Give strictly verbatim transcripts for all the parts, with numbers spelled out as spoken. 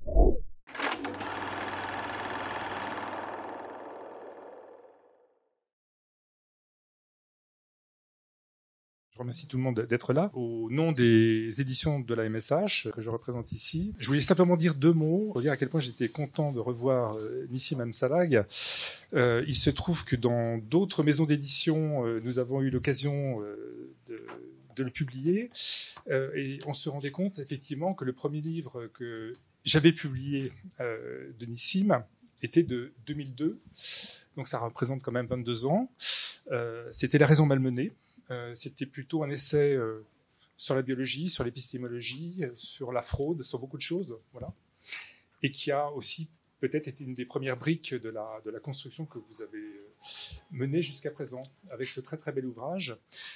Je remercie tout le monde d'être là. Au nom des éditions de la M S H que je représente ici, je voulais simplement dire deux mots pour dire à quel point j'étais content de revoir euh, Nissim Amsalag. Euh, il se trouve que dans d'autres maisons d'édition, euh, nous avons eu l'occasion euh, de, de le publier euh, et on se rendait compte effectivement que le premier livre que j'avais publié euh, de Nissim était de deux mille deux, donc ça représente quand même vingt-deux ans. Euh, c'était La raison malmenée. Euh, c'était plutôt un essai euh, sur la biologie, sur l'épistémologie, euh, sur la fraude, sur beaucoup de choses, voilà. Et qui a aussi peut-être été une des premières briques de la, de la construction que vous avez euh, menée jusqu'à présent, avec ce très très bel ouvrage.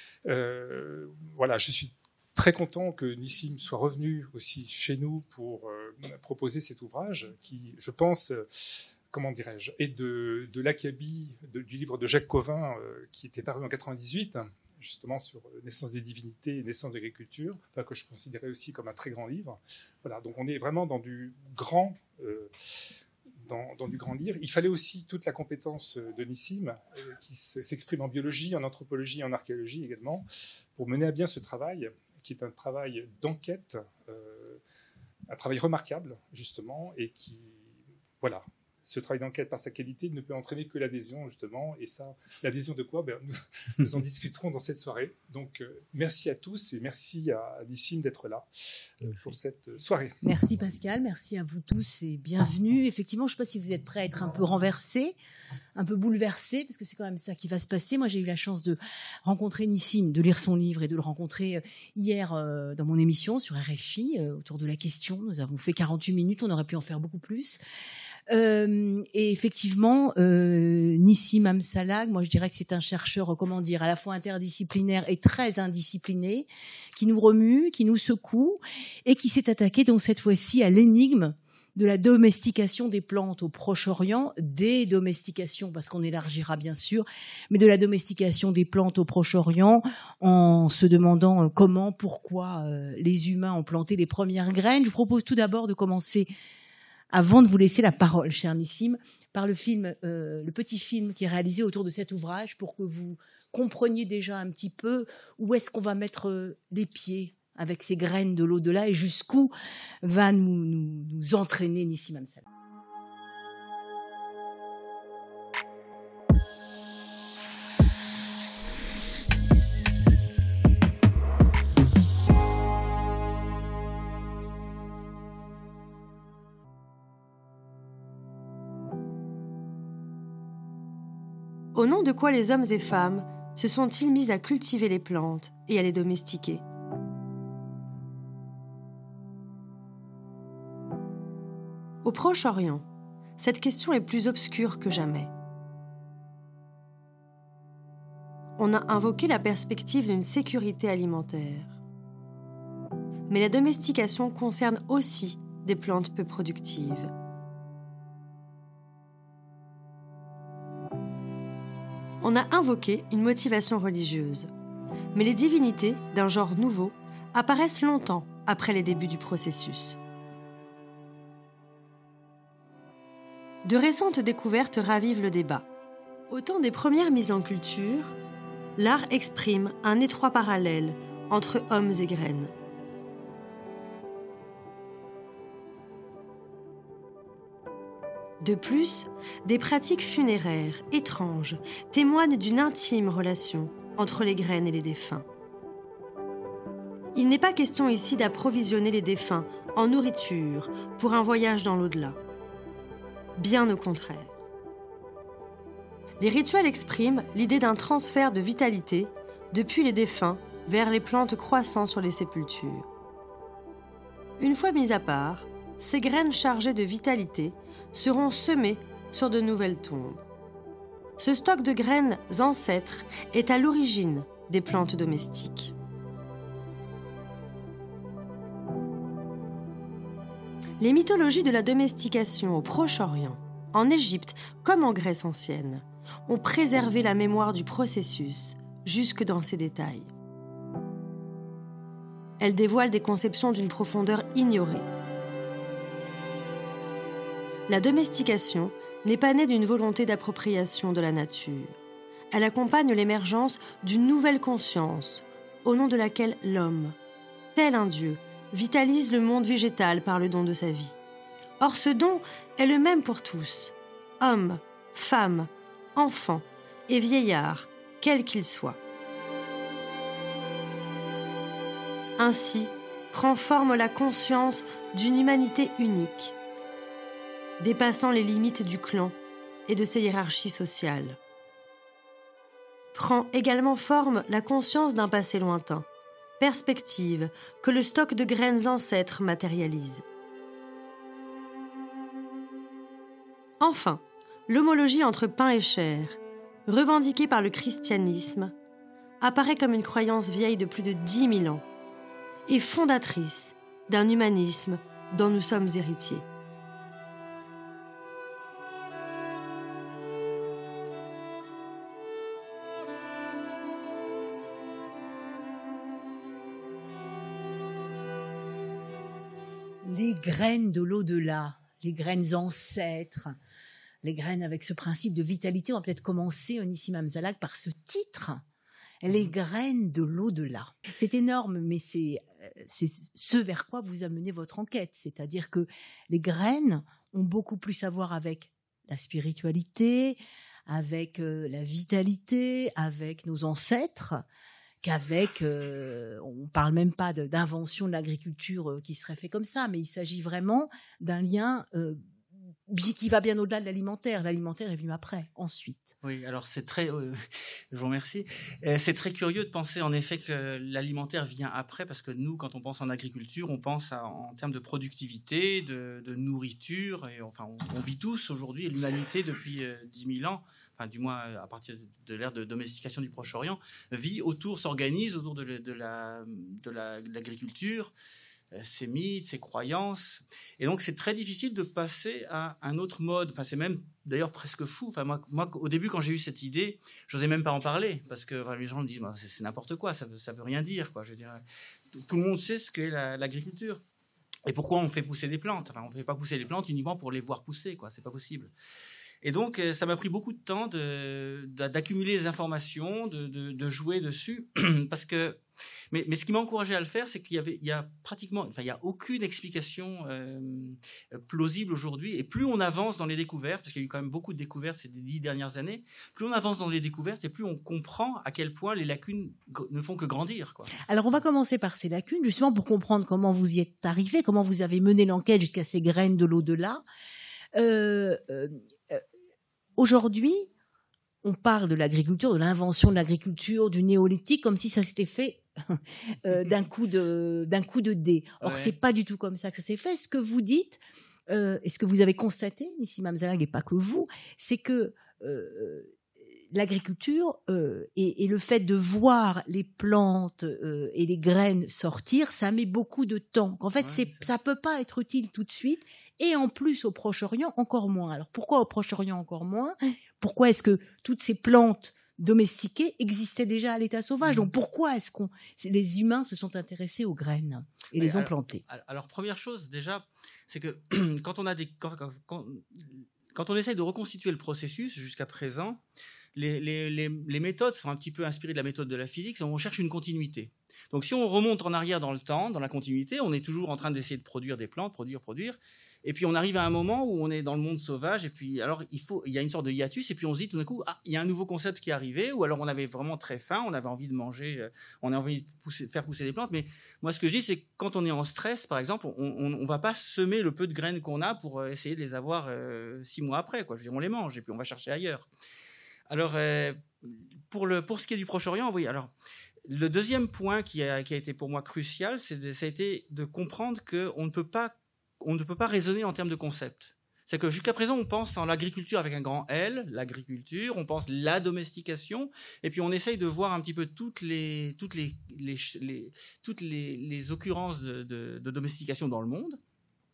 Euh, voilà, je suis très content que Nissim soit revenu aussi chez nous pour euh, proposer cet ouvrage, qui, je pense... Euh, comment dirais-je, et de, de l'acabit de, du livre de Jacques Covin, euh, qui était paru en quatre-vingt-dix-huit, justement sur Naissance des divinités et Naissance de l'agriculture, enfin, que je considérais aussi comme un très grand livre. Voilà, donc on est vraiment dans du grand, euh, dans, dans du grand livre. Il fallait aussi toute la compétence de Nissim, euh, qui s'exprime en biologie, en anthropologie et en archéologie également, pour mener à bien ce travail, qui est un travail d'enquête, euh, un travail remarquable, justement, et qui, voilà, ce travail d'enquête, par sa qualité, ne peut entraîner que l'adhésion, justement. Et ça, l'adhésion de quoi ben, nous, nous en discuterons dans cette soirée. Donc, euh, merci à tous et merci à Nissim d'être là euh, pour cette soirée. Merci Pascal, merci à vous tous et bienvenue. Effectivement, je ne sais pas si vous êtes prêts à être un peu renversés, un peu bouleversés, parce que c'est quand même ça qui va se passer. Moi, j'ai eu la chance de rencontrer Nissim, de lire son livre et de le rencontrer hier euh, dans mon émission sur R F I, euh, autour de la question. Nous avons fait quarante-huit minutes, on aurait pu en faire beaucoup plus. Euh, et effectivement, euh, Nissim Amsalag, moi je dirais que c'est un chercheur, comment dire, à la fois interdisciplinaire et très indiscipliné, qui nous remue, qui nous secoue, et qui s'est attaqué donc cette fois-ci à l'énigme de la domestication des plantes au Proche-Orient, des domestications, parce qu'on élargira bien sûr, mais de la domestication des plantes au Proche-Orient, en se demandant comment, pourquoi euh, les humains ont planté les premières graines. Je vous propose tout d'abord de commencer, avant de vous laisser la parole, cher Nissim, par le film, euh, le petit film qui est réalisé autour de cet ouvrage, pour que vous compreniez déjà un petit peu où est-ce qu'on va mettre les pieds avec ces graines de l'au-delà et jusqu'où va nous, nous, nous entraîner Nissim Amsalag. Au nom de quoi les hommes et femmes se sont-ils mis à cultiver les plantes et à les domestiquer ? Au Proche-Orient, cette question est plus obscure que jamais. On a invoqué la perspective d'une sécurité alimentaire. Mais la domestication concerne aussi des plantes peu productives. On a invoqué une motivation religieuse, mais les divinités d'un genre nouveau apparaissent longtemps après les débuts du processus. De récentes découvertes ravivent le débat. Au temps des premières mises en culture, l'art exprime un étroit parallèle entre hommes et graines. De plus, des pratiques funéraires étranges témoignent d'une intime relation entre les graines et les défunts. Il n'est pas question ici d'approvisionner les défunts en nourriture pour un voyage dans l'au-delà. Bien au contraire. Les rituels expriment l'idée d'un transfert de vitalité depuis les défunts vers les plantes croissant sur les sépultures. Une fois mises à part, ces graines chargées de vitalité seront semées sur de nouvelles tombes. Ce stock de graines ancêtres est à l'origine des plantes domestiques. Les mythologies de la domestication au Proche-Orient, en Égypte comme en Grèce ancienne, ont préservé la mémoire du processus jusque dans ses détails. Elles dévoilent des conceptions d'une profondeur ignorée. La domestication n'est pas née d'une volonté d'appropriation de la nature. Elle accompagne l'émergence d'une nouvelle conscience, au nom de laquelle l'homme, tel un dieu, vitalise le monde végétal par le don de sa vie. Or ce don est le même pour tous, hommes, femmes, enfants et vieillards, quels qu'ils soient. Ainsi prend forme la conscience d'une humanité unique, dépassant les limites du clan et de ses hiérarchies sociales. Prend également forme la conscience d'un passé lointain, perspective que le stock de graines ancêtres matérialise. Enfin, l'homologie entre pain et chair, revendiquée par le christianisme, apparaît comme une croyance vieille de plus de dix mille ans et fondatrice d'un humanisme dont nous sommes héritiers. Les graines de l'au-delà, les graines ancêtres, les graines avec ce principe de vitalité. On va peut-être commencer, Onissim Amzalag, par ce titre, les graines de l'au-delà. C'est énorme, mais c'est, c'est ce vers quoi vous amenez votre enquête. C'est-à-dire que les graines ont beaucoup plus à voir avec la spiritualité, avec euh, la vitalité, avec nos ancêtres, qu'avec, euh, on parle même pas de, d'invention de l'agriculture euh, qui serait fait comme ça, mais il s'agit vraiment d'un lien euh, qui va bien au-delà de l'alimentaire. L'alimentaire est venu après, ensuite. Oui, alors c'est très, euh, je vous remercie. Euh, c'est très curieux de penser en effet que l'alimentaire vient après, parce que nous, quand on pense en agriculture, on pense à, en termes de productivité, de, de nourriture, et enfin, on, on vit tous aujourd'hui, l'humanité depuis euh, dix mille ans, enfin du moins à partir de l'ère de domestication du Proche-Orient, vit autour, s'organise autour de, de, la, de, la, de l'agriculture, ses mythes, ses croyances. Et donc, c'est très difficile de passer à un autre mode. Enfin, c'est même d'ailleurs presque fou. Enfin, moi, moi au début, quand j'ai eu cette idée, je n'osais même pas en parler parce que enfin, les gens me disent bah, c'est, c'est n'importe quoi, ça ne veut, ça veut rien dire. Quoi. Je veux dire, tout le monde sait ce qu'est la, l'agriculture. Et pourquoi on fait pousser des plantes. Enfin, on ne fait pas pousser les plantes uniquement pour les voir pousser. Ce n'est pas possible. Et donc, ça m'a pris beaucoup de temps de, d'accumuler les informations, de, de, de jouer dessus, parce que. Mais, mais ce qui m'a encouragé à le faire, c'est qu'il y avait, il y a pratiquement, enfin, il y a aucune explication euh, plausible aujourd'hui. Et plus on avance dans les découvertes, parce qu'il y a eu quand même beaucoup de découvertes ces dix dernières années, plus on avance dans les découvertes et plus on comprend à quel point les lacunes ne font que grandir, quoi. Alors, on va commencer par ces lacunes, justement pour comprendre comment vous y êtes arrivé, comment vous avez mené l'enquête jusqu'à ces graines de l'au-delà. Euh, euh, euh, aujourd'hui, on parle de l'agriculture, de l'invention de l'agriculture, du néolithique, comme si ça s'était fait euh, d'un coup de d'un coup de dé. Or, ouais. C'est pas du tout comme ça que ça s'est fait. Ce que vous dites, euh, et ce que vous avez constaté, Nissim Amzalag, et pas que vous, c'est que euh, l'agriculture euh, et, et le fait de voir les plantes euh, et les graines sortir, ça met beaucoup de temps. En fait, ouais, c'est, c'est... ça peut pas être utile tout de suite. Et en plus, au Proche-Orient, encore moins. Alors, pourquoi au Proche-Orient encore moins ? Pourquoi est-ce que toutes ces plantes domestiquées existaient déjà à l'état sauvage ? Donc, pourquoi est-ce qu'on, les humains se sont intéressés aux graines et oui, les ont alors, plantées ? Alors, première chose, déjà, c'est que quand on a des, quand, quand, quand on essaye de reconstituer le processus jusqu'à présent, les, les, les, les méthodes sont un petit peu inspirées de la méthode de la physique. On cherche une continuité. Donc, si on remonte en arrière dans le temps, dans la continuité, on est toujours en train d'essayer de produire des plantes, produire, produire. Et puis on arrive à un moment où on est dans le monde sauvage et puis alors il faut il y a une sorte de hiatus et puis on se dit tout d'un coup ah il y a un nouveau concept qui est arrivé ou alors on avait vraiment très faim, on avait envie de manger, on a envie de pousser, faire pousser des plantes. Mais moi ce que je dis c'est que quand on est en stress par exemple on on, on va pas semer le peu de graines qu'on a pour essayer de les avoir euh, six mois après quoi. Je veux dire on les mange et puis on va chercher ailleurs. Alors euh, pour le pour ce qui est du Proche-Orient oui alors. Le deuxième point qui a qui a été pour moi crucial c'est de, ça a été de comprendre que on ne peut pas on ne peut pas raisonner en termes de concept. C'est que jusqu'à présent, on pense en l'agriculture avec un grand L, l'agriculture, on pense la domestication, et puis on essaye de voir un petit peu toutes les, toutes les, les, les, toutes les, les occurrences de, de, de domestication dans le monde.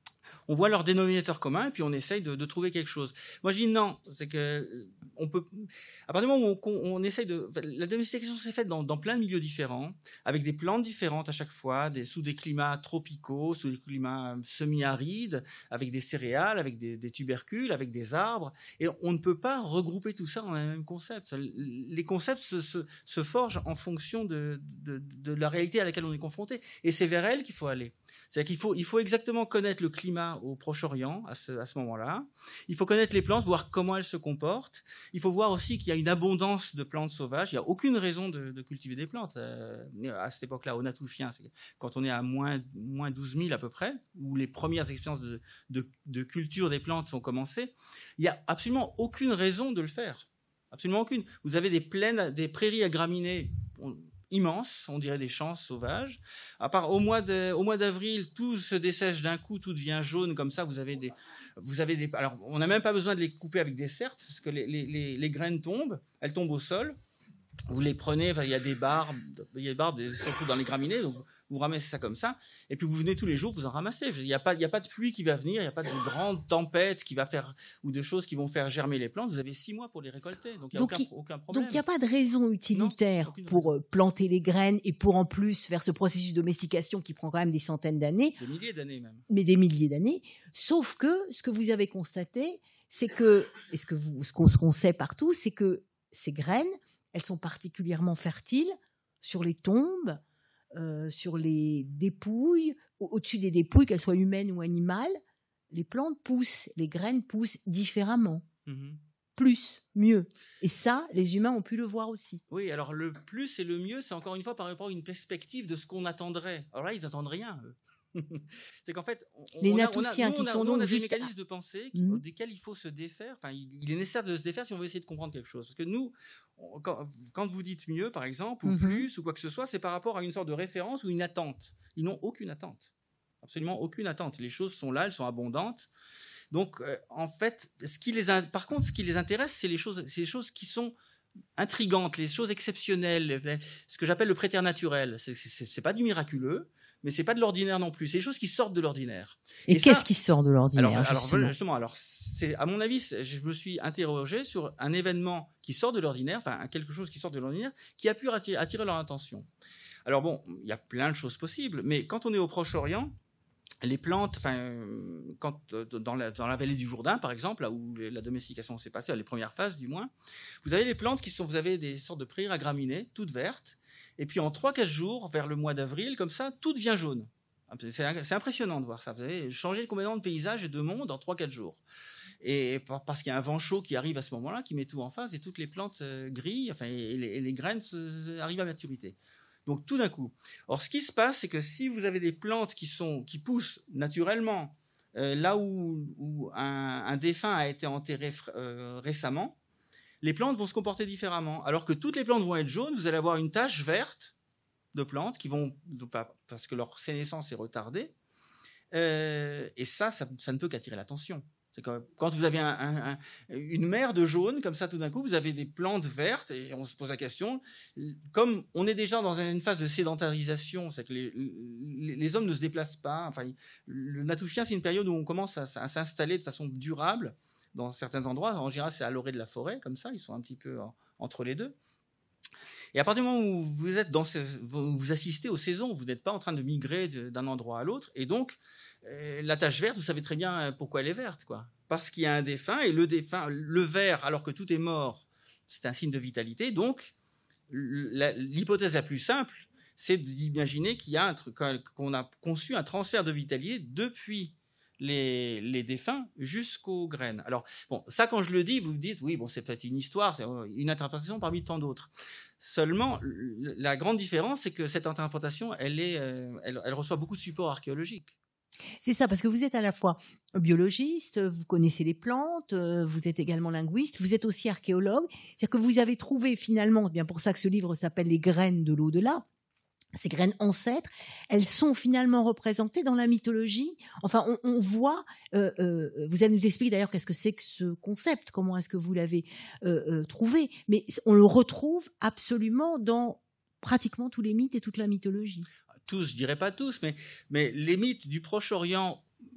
on voit leur dénominateur commun et puis on essaye de, de trouver quelque chose. Moi, je dis non, c'est que on peut, à partir du moment où on, on essaye de, la domestication s'est faite dans, dans plein de milieux différents, avec des plantes différentes à chaque fois, des, sous des climats tropicaux, sous des climats semi-arides, avec des céréales, avec des, des tubercules, avec des arbres, et on ne peut pas regrouper tout ça dans un même concept. Les concepts se, se, se forgent en fonction de, de, de la réalité à laquelle on est confronté, et c'est vers elle qu'il faut aller. C'est-à-dire qu'il faut, il faut exactement connaître le climat au Proche-Orient à ce, à ce moment-là. Il faut connaître les plantes, voir comment elles se comportent. Il faut voir aussi qu'il y a une abondance de plantes sauvages. Il n'y a aucune raison de, de cultiver des plantes. Euh, à cette époque-là, au Natufiens, c'est quand on est à moins, moins douze mille à peu près, où les premières expériences de, de, de culture des plantes sont commencées, il n'y a absolument aucune raison de le faire. Absolument aucune. Vous avez des plaines, des prairies à graminées immenses, on dirait des champs sauvages. À part au mois de, au mois d'avril, tout se dessèche d'un coup, tout devient jaune comme ça. Vous avez des, vous avez des. Alors, on n'a même pas besoin de les couper avec des serpes parce que les, les, les, les graines tombent, elles tombent au sol. Vous les prenez, il y a des barbes, il y a des barbes surtout dans les graminées, donc vous ramassez ça comme ça, et puis vous venez tous les jours, vous en ramassez. Il n'y a pas, il n'y a pas de pluie qui va venir, il n'y a pas de grande tempête qui va faire, ou de choses qui vont faire germer les plantes. Vous avez six mois pour les récolter, donc il n'y a aucun, aucun problème. Donc il n'y a pas de raison utilitaire non, pour raison. planter les graines et pour en plus faire ce processus de domestication qui prend quand même des centaines d'années. Des milliers d'années même. Mais des milliers d'années. Sauf que ce que vous avez constaté, c'est que, et ce que vous, ce qu'on, ce qu'on sait partout, c'est que ces graines, elles sont particulièrement fertiles sur les tombes, euh, sur les dépouilles, au- au-dessus des dépouilles, qu'elles soient humaines ou animales. Les plantes poussent, les graines poussent différemment, Mm-hmm. plus, mieux. Et ça, les humains ont pu le voir aussi. Oui, alors le plus et le mieux, c'est encore une fois par rapport à une perspective de ce qu'on attendrait. Alors là, ils n'attendent rien, eux. C'est qu'en fait, on, Les on a, on a, Natufiens nous, qui on a, sont nous, on donc a juste- des mécanismes de pensée qui, Mhm. desquels il faut se défaire. Enfin, il, il est nécessaire de se défaire si on veut essayer de comprendre quelque chose. Parce que nous, on- quand, quand vous dites mieux, par exemple, ou Mhm. plus, ou quoi que ce soit, c'est par rapport à une sorte de référence ou une attente. Ils n'ont aucune attente. Absolument aucune attente. Les choses sont là, elles sont abondantes. Donc, euh, en fait, ce qui les, in- par contre, ce qui les intéresse, c'est les choses, c'est les choses qui sont intrigantes, les choses exceptionnelles, ce que j'appelle le préternaturel. C'est, c'est, c'est pas du miraculeux, mais c'est pas de l'ordinaire non plus. C'est des choses qui sortent de l'ordinaire. Et, Et qu'est-ce ça- qui sort de l'ordinaire, Alors, alors justement voilà, justement, alors c'est à mon avis, c'est- je me suis interrogé sur un événement qui sort de l'ordinaire, enfin quelque chose qui sort de l'ordinaire, qui a pu attirer, attirer leur attention. Alors bon, il y a plein de choses possibles, mais quand on est au Proche-Orient, les plantes, enfin, euh, quand euh, dans la, dans la vallée du Jourdain, par exemple, là où la domestication s'est passée, les premières phases du moins, vous avez les plantes qui sont, vous avez des sortes de prairies à graminées, toutes vertes, et puis en trois quatre jours, vers le mois d'avril, comme ça, tout devient jaune. C'est, c'est impressionnant de voir ça. Vous avez changé complètement de paysage et de monde en trois quatre jours. Et par- parce qu'il y a un vent chaud qui arrive à ce moment-là, qui met tout en face, et toutes les plantes euh, grillent, enfin, et les, et les graines se- arrivent à maturité. Donc tout d'un coup. Or, ce qui se passe, c'est que si vous avez des plantes qui sont qui poussent naturellement euh, là où, où un, un défunt a été enterré fr- euh, récemment, les plantes vont se comporter différemment. Alors que toutes les plantes vont être jaunes, vous allez avoir une tache verte de plantes qui vont parce que leur sénescence est retardée. Euh, et ça, ça, ça ne peut qu'attirer l'attention. C'est quand, quand vous avez un, un, un, une mer de jaune, comme ça, tout d'un coup, vous avez des plantes vertes, et on se pose la question, comme on est déjà dans une phase de sédentarisation, c'est que les, les, les hommes ne se déplacent pas, enfin, le Natufien, c'est une période où on commence à, à s'installer de façon durable dans certains endroits. En général, c'est à l'orée de la forêt, comme ça, ils sont un petit peu en, entre les deux. Et à partir du moment où vous êtes dans ce, vous assistez aux saisons, vous n'êtes pas en train de migrer d'un endroit à l'autre, et donc euh, la tache verte, vous savez très bien pourquoi elle est verte, quoi. Parce qu'il y a un défunt, et le défunt, le vert, alors que tout est mort, c'est un signe de vitalité. Donc, la, l'hypothèse la plus simple, c'est d'imaginer qu'il y a un truc, qu'on a conçu un transfert de vitalité depuis les, les défunts jusqu'aux graines. Alors, bon, ça, quand je le dis, vous me dites, oui, bon, c'est peut-être une histoire, c'est une interprétation parmi tant d'autres. Seulement, la grande différence, c'est que cette interprétation, elle, est, elle, elle reçoit beaucoup de support archéologique. C'est ça, parce que vous êtes à la fois biologiste, vous connaissez les plantes, vous êtes également linguiste, vous êtes aussi archéologue. C'est-à-dire que vous avez trouvé finalement, c'est bien pour ça que ce livre s'appelle « Les graines de l'au-delà », ces graines ancêtres, elles sont finalement représentées dans la mythologie. Enfin, on, on voit, euh, euh, vous allez nous expliquer d'ailleurs qu'est-ce que c'est que ce concept, comment est-ce que vous l'avez euh, euh, trouvé, mais on le retrouve absolument dans pratiquement tous les mythes et toute la mythologie. Tous, je dirais pas tous, mais, mais les mythes du Proche-Orient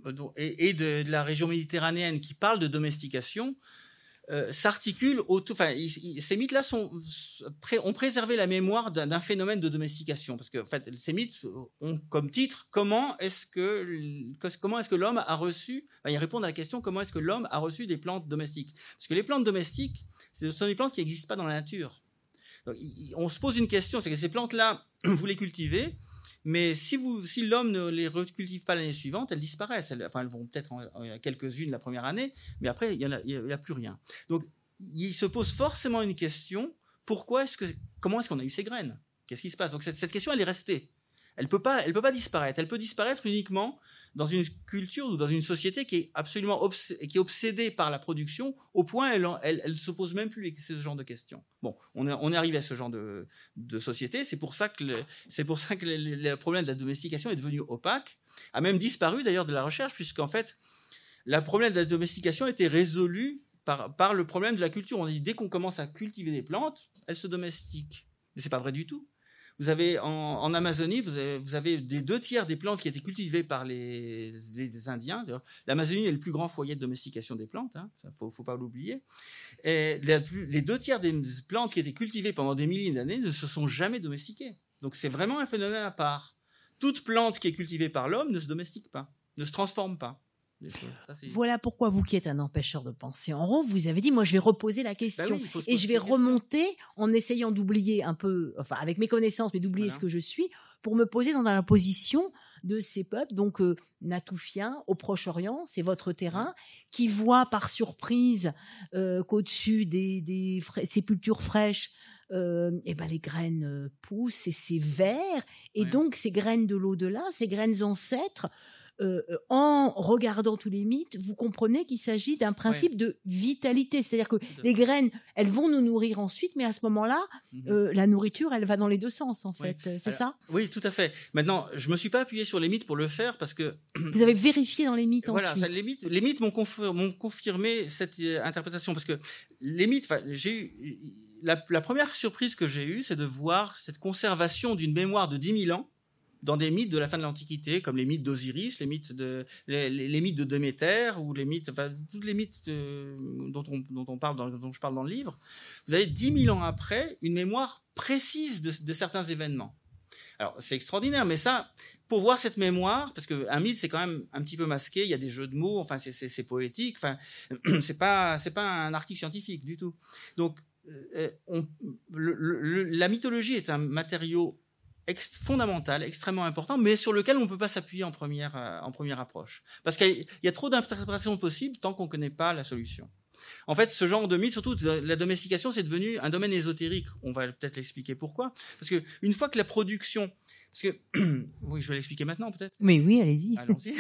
et, et de, de la région méditerranéenne qui parlent de domestication euh, s'articulent autour. Enfin, ils, ils, ces mythes-là sont, ont préservé la mémoire d'un, d'un phénomène de domestication, parce que en fait, ces mythes ont comme titre comment est-ce que comment est-ce que l'homme a reçu. Enfin, ils répondent à la question comment est-ce que l'homme a reçu des plantes domestiques, parce que les plantes domestiques, ce sont des plantes qui n'existent pas dans la nature. Donc, on se pose une question, c'est que ces plantes-là, vous les cultivez. Mais si, vous, si l'homme ne les recultive pas l'année suivante, elles disparaissent. Elles, enfin, elles vont peut-être en, en quelques-unes la première année, mais après, il n'y a, a, a plus rien. Donc, il se pose forcément une question, pourquoi est-ce que, comment est-ce qu'on a eu ces graines ? Qu'est-ce qui se passe ? Donc, cette, cette question, elle est restée. Elle ne peut pas, elle peut pas disparaître. Elle peut disparaître uniquement dans une culture ou dans une société qui est absolument obs- qui est obsédée par la production, au point elle elle, elle se pose même plus ce genre de questions. Bon, on est, on est arrivé à ce genre de, de société. C'est pour ça que le, c'est pour ça que le, le problème de la domestication est devenu opaque, a même disparu d'ailleurs de la recherche, puisqu'en fait, le problème de la domestication a été résolu par, par le problème de la culture. On dit dès qu'on commence à cultiver des plantes, elles se domestiquent. Mais c'est pas vrai du tout. Vous avez en, en Amazonie, vous avez, vous avez les deux tiers des plantes qui étaient cultivées par les, les, les Indiens. D'ailleurs, l'Amazonie est le plus grand foyer de domestication des plantes, hein, ça faut, faut pas l'oublier. Et les, les deux tiers des plantes qui étaient cultivées pendant des milliers d'années ne se sont jamais domestiquées. Donc c'est vraiment un phénomène à part. Toute plante qui est cultivée par l'homme ne se domestique pas, ne se transforme pas. Ça, voilà pourquoi vous qui êtes un empêcheur de penser en rond, vous avez dit moi je vais reposer la question bah oui, et je vais remonter en essayant d'oublier un peu, enfin avec mes connaissances, mais d'oublier voilà. ce que je suis pour me poser dans la position de ces peuples, donc euh, natoufiens au Proche-Orient, c'est votre terrain, ouais. qui voient par surprise euh, qu'au-dessus des, des fra- sépultures fraîches, euh, et ben les graines euh, poussent et c'est vert, et ouais. donc ces graines de l'au-delà, ces graines ancêtres. Euh, en regardant tous les mythes, vous comprenez qu'il s'agit d'un principe ouais. de vitalité. C'est-à-dire que les graines, elles vont nous nourrir ensuite, mais à ce moment-là, mm-hmm. euh, la nourriture, elle va dans les deux sens, en fait. Oui. C'est Alors, ça ? Oui, tout à fait. Maintenant, je ne me suis pas appuyé sur les mythes pour le faire parce que... Vous avez vérifié dans les mythes voilà, ensuite. Voilà, les mythes, les mythes m'ont, confir- m'ont confirmé cette euh, interprétation parce que les mythes, j'ai eu... La, la première surprise que j'ai eue, c'est de voir cette conservation d'une mémoire de dix mille ans dans des mythes de la fin de l'Antiquité, comme les mythes d'Osiris, les mythes de, les, les, les mythes de Déméter, ou les mythes, enfin, tous les mythes de, dont, on, dont, on parle dans, dont je parle dans le livre, vous avez dix mille ans après une mémoire précise de, de certains événements. Alors, c'est extraordinaire, mais ça, pour voir cette mémoire, parce qu'un mythe, c'est quand même un petit peu masqué, il y a des jeux de mots, enfin, c'est, c'est, c'est poétique, enfin, c'est pas, c'est pas un article scientifique du tout. Donc, euh, on, le, le, la mythologie est un matériau Ext- fondamental, extrêmement important, mais sur lequel on ne peut pas s'appuyer en première, euh, en première approche. Parce qu'il y a trop d'interprétations possibles tant qu'on ne connaît pas la solution. En fait, ce genre de mythe, surtout la domestication, c'est devenu un domaine ésotérique. On va peut-être l'expliquer pourquoi. Parce que une fois que la production... Parce que... oui, je vais l'expliquer maintenant, peut-être. Mais oui, allez-y. Allons-y.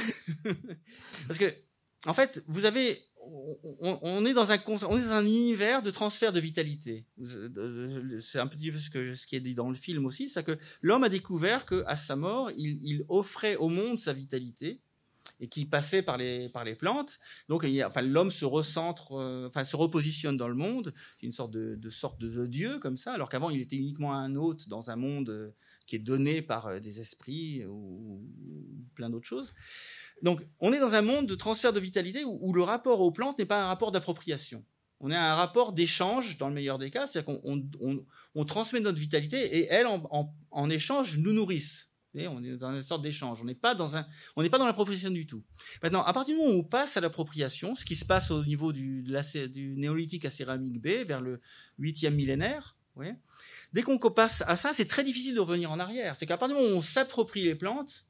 Parce que, en fait, vous avez... On, on, est dans un, on est dans un univers de transfert de vitalité. C'est un petit peu ce, que, ce qui est dit dans le film aussi, c'est que l'homme a découvert qu'à sa mort, il, il offrait au monde sa vitalité et qui passait par les, par les plantes. Donc, il y a, enfin, l'homme se recentre, euh, enfin, se repositionne dans le monde. C'est une sorte de, de sorte de, de dieu comme ça, alors qu'avant, il était uniquement un hôte dans un monde qui est donné par des esprits ou, ou plein d'autres choses. Donc, on est dans un monde de transfert de vitalité où, où le rapport aux plantes n'est pas un rapport d'appropriation. On est un rapport d'échange, dans le meilleur des cas, c'est-à-dire qu'on on, on, on transmet notre vitalité et elles, en, en, en échange, nous nourrissent. Et on est dans une sorte d'échange. On n'est pas dans un, on n'est pas dans l'appropriation du tout. Maintenant, à partir du moment où on passe à l'appropriation, ce qui se passe au niveau du, de la, du néolithique à céramique B, vers le huitième millénaire, vous voyez, dès qu'on passe à ça, c'est très difficile de revenir en arrière. C'est qu'à partir du moment où on s'approprie les plantes,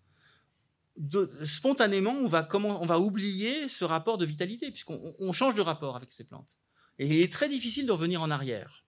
De, spontanément, on va, comment, on va oublier ce rapport de vitalité, puisqu'on on change de rapport avec ces plantes. Et il est très difficile de revenir en arrière.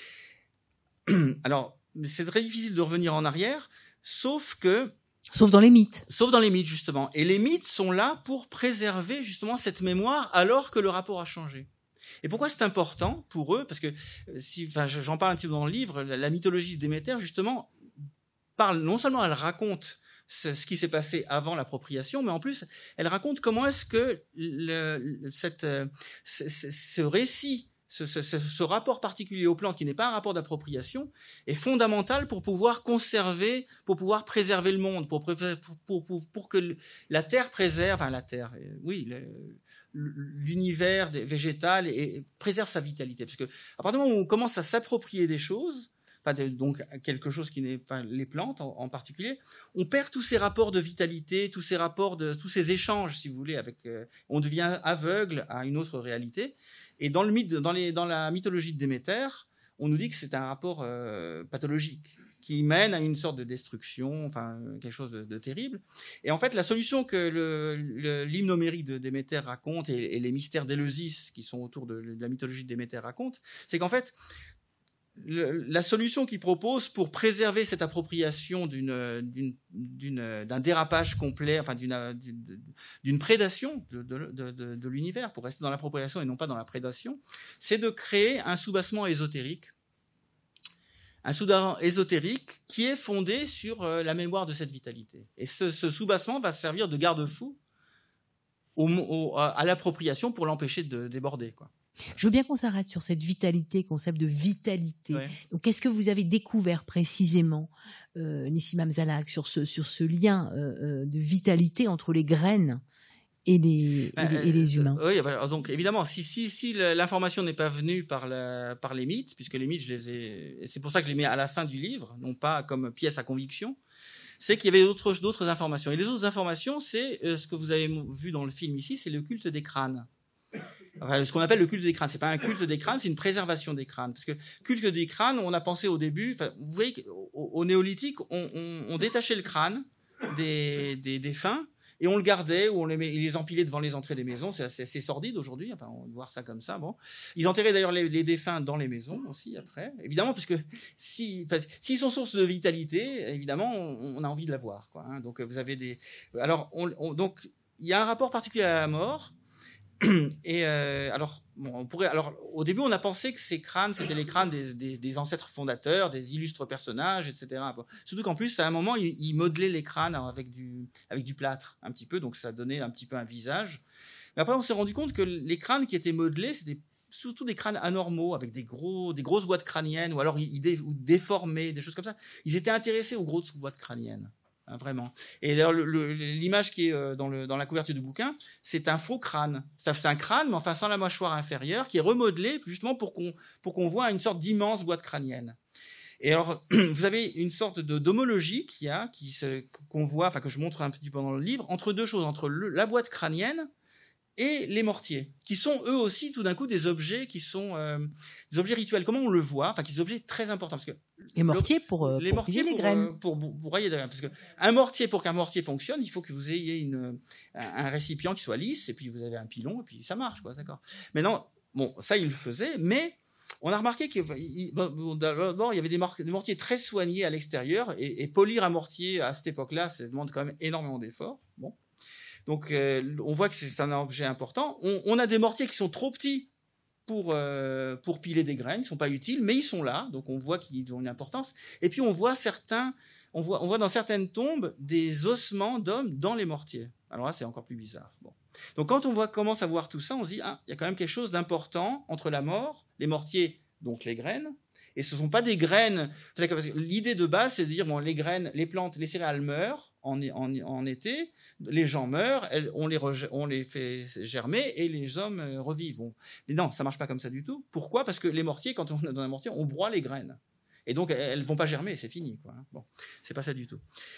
Alors, c'est très difficile de revenir en arrière, sauf que... Sauf dans les mythes. Sauf dans les mythes, justement. Et les mythes sont là pour préserver, justement, cette mémoire, alors que le rapport a changé. Et pourquoi c'est important pour eux ? Parce que, si, enfin, j'en parle un petit peu dans le livre, la, la mythologie de Déméter, justement, parle, non seulement elle raconte ce qui s'est passé avant l'appropriation, mais en plus, elle raconte comment est-ce que le, cette, ce, ce récit ce, ce, ce rapport particulier aux plantes, qui n'est pas un rapport d'appropriation, est fondamental pour pouvoir conserver, pour pouvoir préserver le monde, pour, pour, pour, pour que la Terre préserve, enfin la Terre, oui, le, l'univers végétal et, et préserve sa vitalité. Parce que à partir du moment où on commence à s'approprier des choses, pas de, donc quelque chose qui n'est pas les plantes en, en particulier, on perd tous ces rapports de vitalité, tous ces rapports de tous ces échanges, si vous voulez, avec, euh, on devient aveugle à une autre réalité. Et dans le mythe, dans, les, dans la mythologie de Déméter, on nous dit que c'est un rapport euh, pathologique qui mène à une sorte de destruction, enfin quelque chose de, de terrible. Et en fait, la solution que le, le, l'hymne homérique de Déméter raconte et, et les mystères d'Éleusis qui sont autour de, de la mythologie de Déméter racontent, c'est qu'en fait, le, la solution qu'il propose pour préserver cette appropriation d'une, d'une, d'une, d'un dérapage complet, enfin d'une, d'une, d'une prédation de, de, de, de, de l'univers, pour rester dans l'appropriation et non pas dans la prédation, c'est de créer un soubassement ésotérique. Un soubassement ésotérique qui est fondé sur la mémoire de cette vitalité. Et ce, ce soubassement va servir de garde-fou au, au, à l'appropriation pour l'empêcher de déborder, quoi. Je veux bien qu'on s'arrête sur cette vitalité, concept de vitalité. Ouais. Donc, qu'est-ce que vous avez découvert précisément, euh, Nissim Amzalak, sur ce, sur ce lien euh, de vitalité entre les graines et les, et les, et les humains? euh, Oui, donc évidemment, si, si, si l'information n'est pas venue par, la, par les mythes, puisque les mythes, je les ai, et c'est pour ça que je les mets à la fin du livre, non pas comme pièce à conviction, c'est qu'il y avait d'autres, d'autres informations. Et les autres informations, c'est euh, ce que vous avez vu dans le film ici, c'est le culte des crânes. Enfin, ce qu'on appelle le culte des crânes, c'est pas un culte des crânes, c'est une préservation des crânes. Parce que culte des crânes, on a pensé au début, enfin, vous voyez qu'au au néolithique, on, on, on détachait le crâne des, des défunts et on le gardait ou on les, les empilait devant les entrées des maisons. C'est assez, assez sordide aujourd'hui, enfin, on va voir ça comme ça. Bon, ils enterraient d'ailleurs les, les défunts dans les maisons aussi après, évidemment, parce que si, enfin, s'ils sont source de vitalité, évidemment, on, on a envie de la voir, quoi. Hein. Donc vous avez des, alors, on, on, donc il y a un rapport particulier à la mort. Et euh, alors, bon, on pourrait, alors, au début, on a pensé que ces crânes, c'était les crânes des, des, des ancêtres fondateurs, des illustres personnages, et cetera. Bon, surtout qu'en plus, à un moment, ils, ils modelaient les crânes avec du, avec du plâtre, un petit peu, donc ça donnait un petit peu un visage. Mais après, on s'est rendu compte que les crânes qui étaient modelés, c'était surtout des crânes anormaux, avec des gros, des grosses boîtes crâniennes, ou alors ils, dé, ou déformés, des choses comme ça. Ils étaient intéressés aux grosses boîtes crâniennes. Hein, vraiment. Et d'ailleurs, le, le, l'image qui est dans, le, dans la couverture du bouquin, c'est un faux crâne. C'est un crâne, mais enfin sans la mâchoire inférieure, qui est remodelé justement pour qu'on, pour qu'on voit une sorte d'immense boîte crânienne. Et alors, vous avez une sorte de d'homologie qu'il y a, qui se, qu'on voit, enfin que je montre un petit peu dans le livre, entre deux choses, entre le, la boîte crânienne et les mortiers, qui sont eux aussi tout d'un coup des objets qui sont euh, des objets rituels. Comment on le voit? Enfin, qui sont des objets très importants, parce que les mortiers pour euh, les pour mortiers les pour, graines, euh, pour, pour, pour rayer des graines, parce que un mortier, pour qu'un mortier fonctionne, il faut que vous ayez une un, un récipient qui soit lisse, et puis vous avez un pilon, et puis ça marche, quoi, d'accord. Maintenant, bon, ça il le faisait, mais on a remarqué qu'il bon, d'abord il y avait des, mor- des mortiers très soignés à l'extérieur, et, et polir un mortier à cette époque-là, ça demande quand même énormément d'efforts. Bon. Donc, euh, on voit que c'est un objet important. On, on a des mortiers qui sont trop petits pour, euh, pour piler des graines, ils ne sont pas utiles, mais ils sont là, donc on voit qu'ils ont une importance. Et puis, on voit, certains, on voit, on voit dans certaines tombes des ossements d'hommes dans les mortiers. Alors là, c'est encore plus bizarre. Bon. Donc, quand on voit, commence à voir tout ça, on se dit, ah, il y a quand même quelque chose d'important entre la mort, les mortiers, donc les graines, et ce ne sont pas des graines. L'idée de base, c'est de dire, bon, les graines, les plantes, les céréales meurent en, en, en été, les gens meurent, elles, on, les rege, on les fait germer et les hommes euh, revivent. Bon. Mais non, ça ne marche pas comme ça du tout. Pourquoi? Parce que les mortiers, quand on est dans un mortier, on broie les graines. Et donc, elles ne vont pas germer, c'est fini, quoi. Bon, c'est pas ça du tout.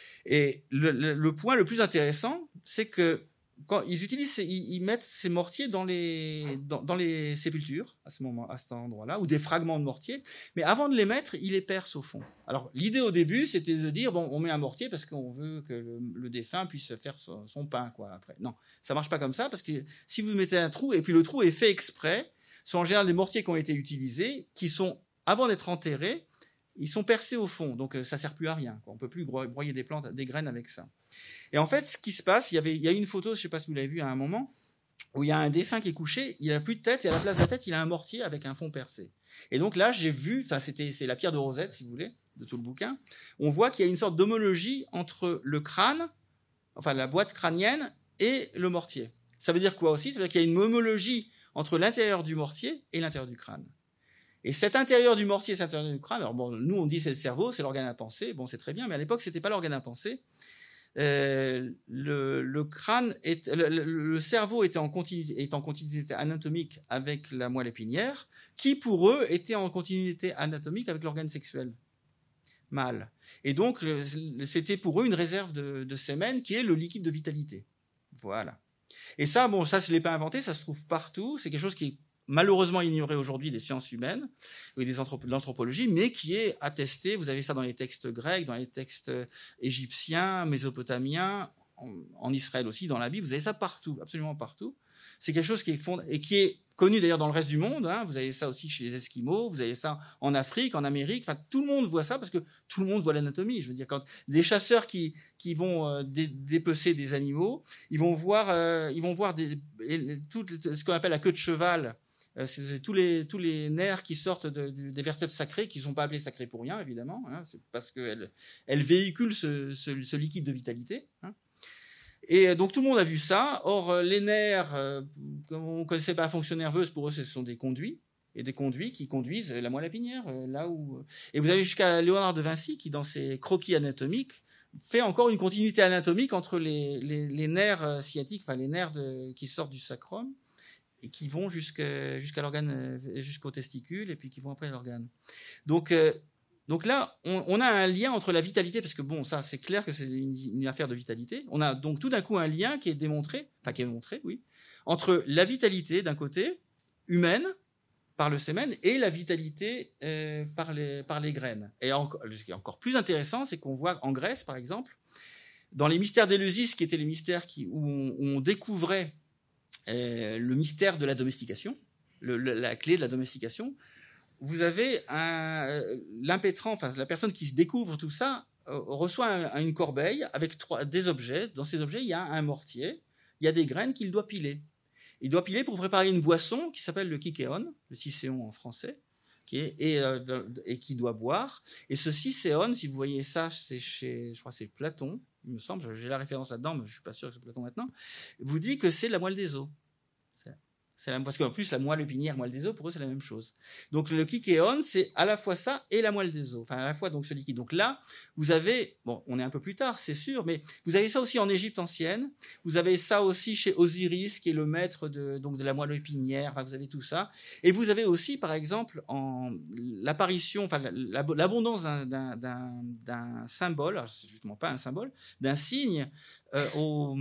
Et le, le, le point le plus intéressant, c'est que quand ils utilisent, ils, ils mettent ces mortiers dans les, dans, dans les sépultures, à ce moment, à cet endroit-là, ou des fragments de mortier. Mais avant de les mettre, ils les percent au fond. Alors, l'idée au début, c'était de dire, bon, on met un mortier parce qu'on veut que le, le défunt puisse faire son, son pain, quoi, après. Non, ça marche pas comme ça, parce que si vous mettez un trou, et puis le trou est fait exprès, ce sont en général des mortiers qui ont été utilisés, qui sont, avant d'être enterrés, ils sont percés au fond, donc ça sert plus à rien, quoi. On peut plus broyer des plantes, des graines avec ça. Et en fait, ce qui se passe, il y avait, il y a une photo, je sais pas si vous l'avez vue à un moment, où il y a un défunt qui est couché, il a plus de tête, et à la place de la tête, il a un mortier avec un fond percé. Et donc là, j'ai vu, enfin, c'était, c'est la pierre de Rosette, si vous voulez, de tout le bouquin. On voit qu'il y a une sorte d'homologie entre le crâne, enfin, la boîte crânienne et le mortier. Ça veut dire quoi aussi? Ça veut dire qu'il y a une homologie entre l'intérieur du mortier et l'intérieur du crâne. Et cet intérieur du mortier, cet intérieur du crâne, alors bon, nous on dit c'est le cerveau, c'est l'organe à penser, bon c'est très bien, mais à l'époque c'était pas l'organe à penser. Euh, le, le crâne, est, le, le, le cerveau était en, continuité, est en continuité anatomique avec la moelle épinière, qui pour eux était en continuité anatomique avec l'organe sexuel mâle. Et donc c'était pour eux une réserve de, de sémen qui est le liquide de vitalité. Voilà. Et ça, bon, ça je l'ai pas inventé, ça se trouve partout. C'est quelque chose qui est malheureusement ignoré aujourd'hui des sciences humaines et des anthropo- de l'anthropologie, mais qui est attesté. Vous avez ça dans les textes grecs, dans les textes égyptiens, mésopotamiens, en, en Israël aussi, dans la Bible. Vous avez ça partout, absolument partout. C'est quelque chose qui est fond et qui est connu d'ailleurs dans le reste du monde. Hein. Vous avez ça aussi chez les Esquimaux, vous avez ça en Afrique, en Amérique. Enfin, tout le monde voit ça parce que tout le monde voit l'anatomie. Je veux dire, quand des chasseurs qui qui vont euh, dé, dépecer des animaux, ils vont voir, euh, ils vont voir des, et, tout ce qu'on appelle la queue de cheval. C'est tous les, tous les nerfs qui sortent de, de, des vertèbres sacrées, qui ne sont pas appelées sacrées pour rien, évidemment. Hein, c'est parce qu'elles elles véhiculent ce, ce, ce liquide de vitalité. Hein. Et donc tout le monde a vu ça. Or, les nerfs, euh, comme on ne connaissait pas la fonction nerveuse, pour eux, ce sont des conduits. Et des conduits qui conduisent la moelle épinière. Euh, là où... Et vous avez jusqu'à Léonard de Vinci, qui, dans ses croquis anatomiques, fait encore une continuité anatomique entre les, les, les nerfs sciatiques, enfin les nerfs de, qui sortent du sacrum, et qui vont jusqu'à, jusqu'à l'organe, jusqu'au testicule, et puis qui vont après l'organe. Donc, euh, donc là, on, on a un lien entre la vitalité, parce que bon, ça, c'est clair que c'est une, une affaire de vitalité. On a donc tout d'un coup un lien qui est démontré, enfin qui est montré, oui, entre la vitalité d'un côté, humaine, par le sémen, et la vitalité euh, par, les, par les graines. Et encore, ce qui est encore plus intéressant, c'est qu'on voit en Grèce, par exemple, dans les mystères d'Éleusis, qui étaient les mystères qui, où, on, où on découvrait Euh, le mystère de la domestication, le, le, la clé de la domestication, vous avez un, euh, l'impétrant, enfin la personne qui découvre tout ça, euh, reçoit un, une corbeille avec trois, des objets. Dans ces objets, il y a un mortier, il y a des graines qu'il doit piler. Il doit piler pour préparer une boisson qui s'appelle le kicéon, le cicéon en français, qui est, et, euh, et qui doit boire. Et ce cicéon, si vous voyez ça, c'est chez, je crois que c'est Platon, il me semble, j'ai la référence là-dedans, mais je suis pas sûr que c'est Platon maintenant, vous dit que c'est la moelle des os. C'est, c'est la, parce qu'en plus, la moelle épinière, moelle des os, pour eux, c'est la même chose. Donc, le kicéon, c'est à la fois ça et la moelle des os. Enfin, à la fois, donc, ce liquide. Donc là, vous avez, bon, on est un peu plus tard, c'est sûr, mais vous avez ça aussi en Égypte ancienne. Vous avez ça aussi chez Osiris, qui est le maître de, donc, de la moelle épinière. Enfin, vous avez tout ça. Et vous avez aussi, par exemple, en l'apparition, enfin, l'abondance d'un, d'un, d'un, d'un symbole, alors c'est justement pas un symbole, d'un signe euh, au,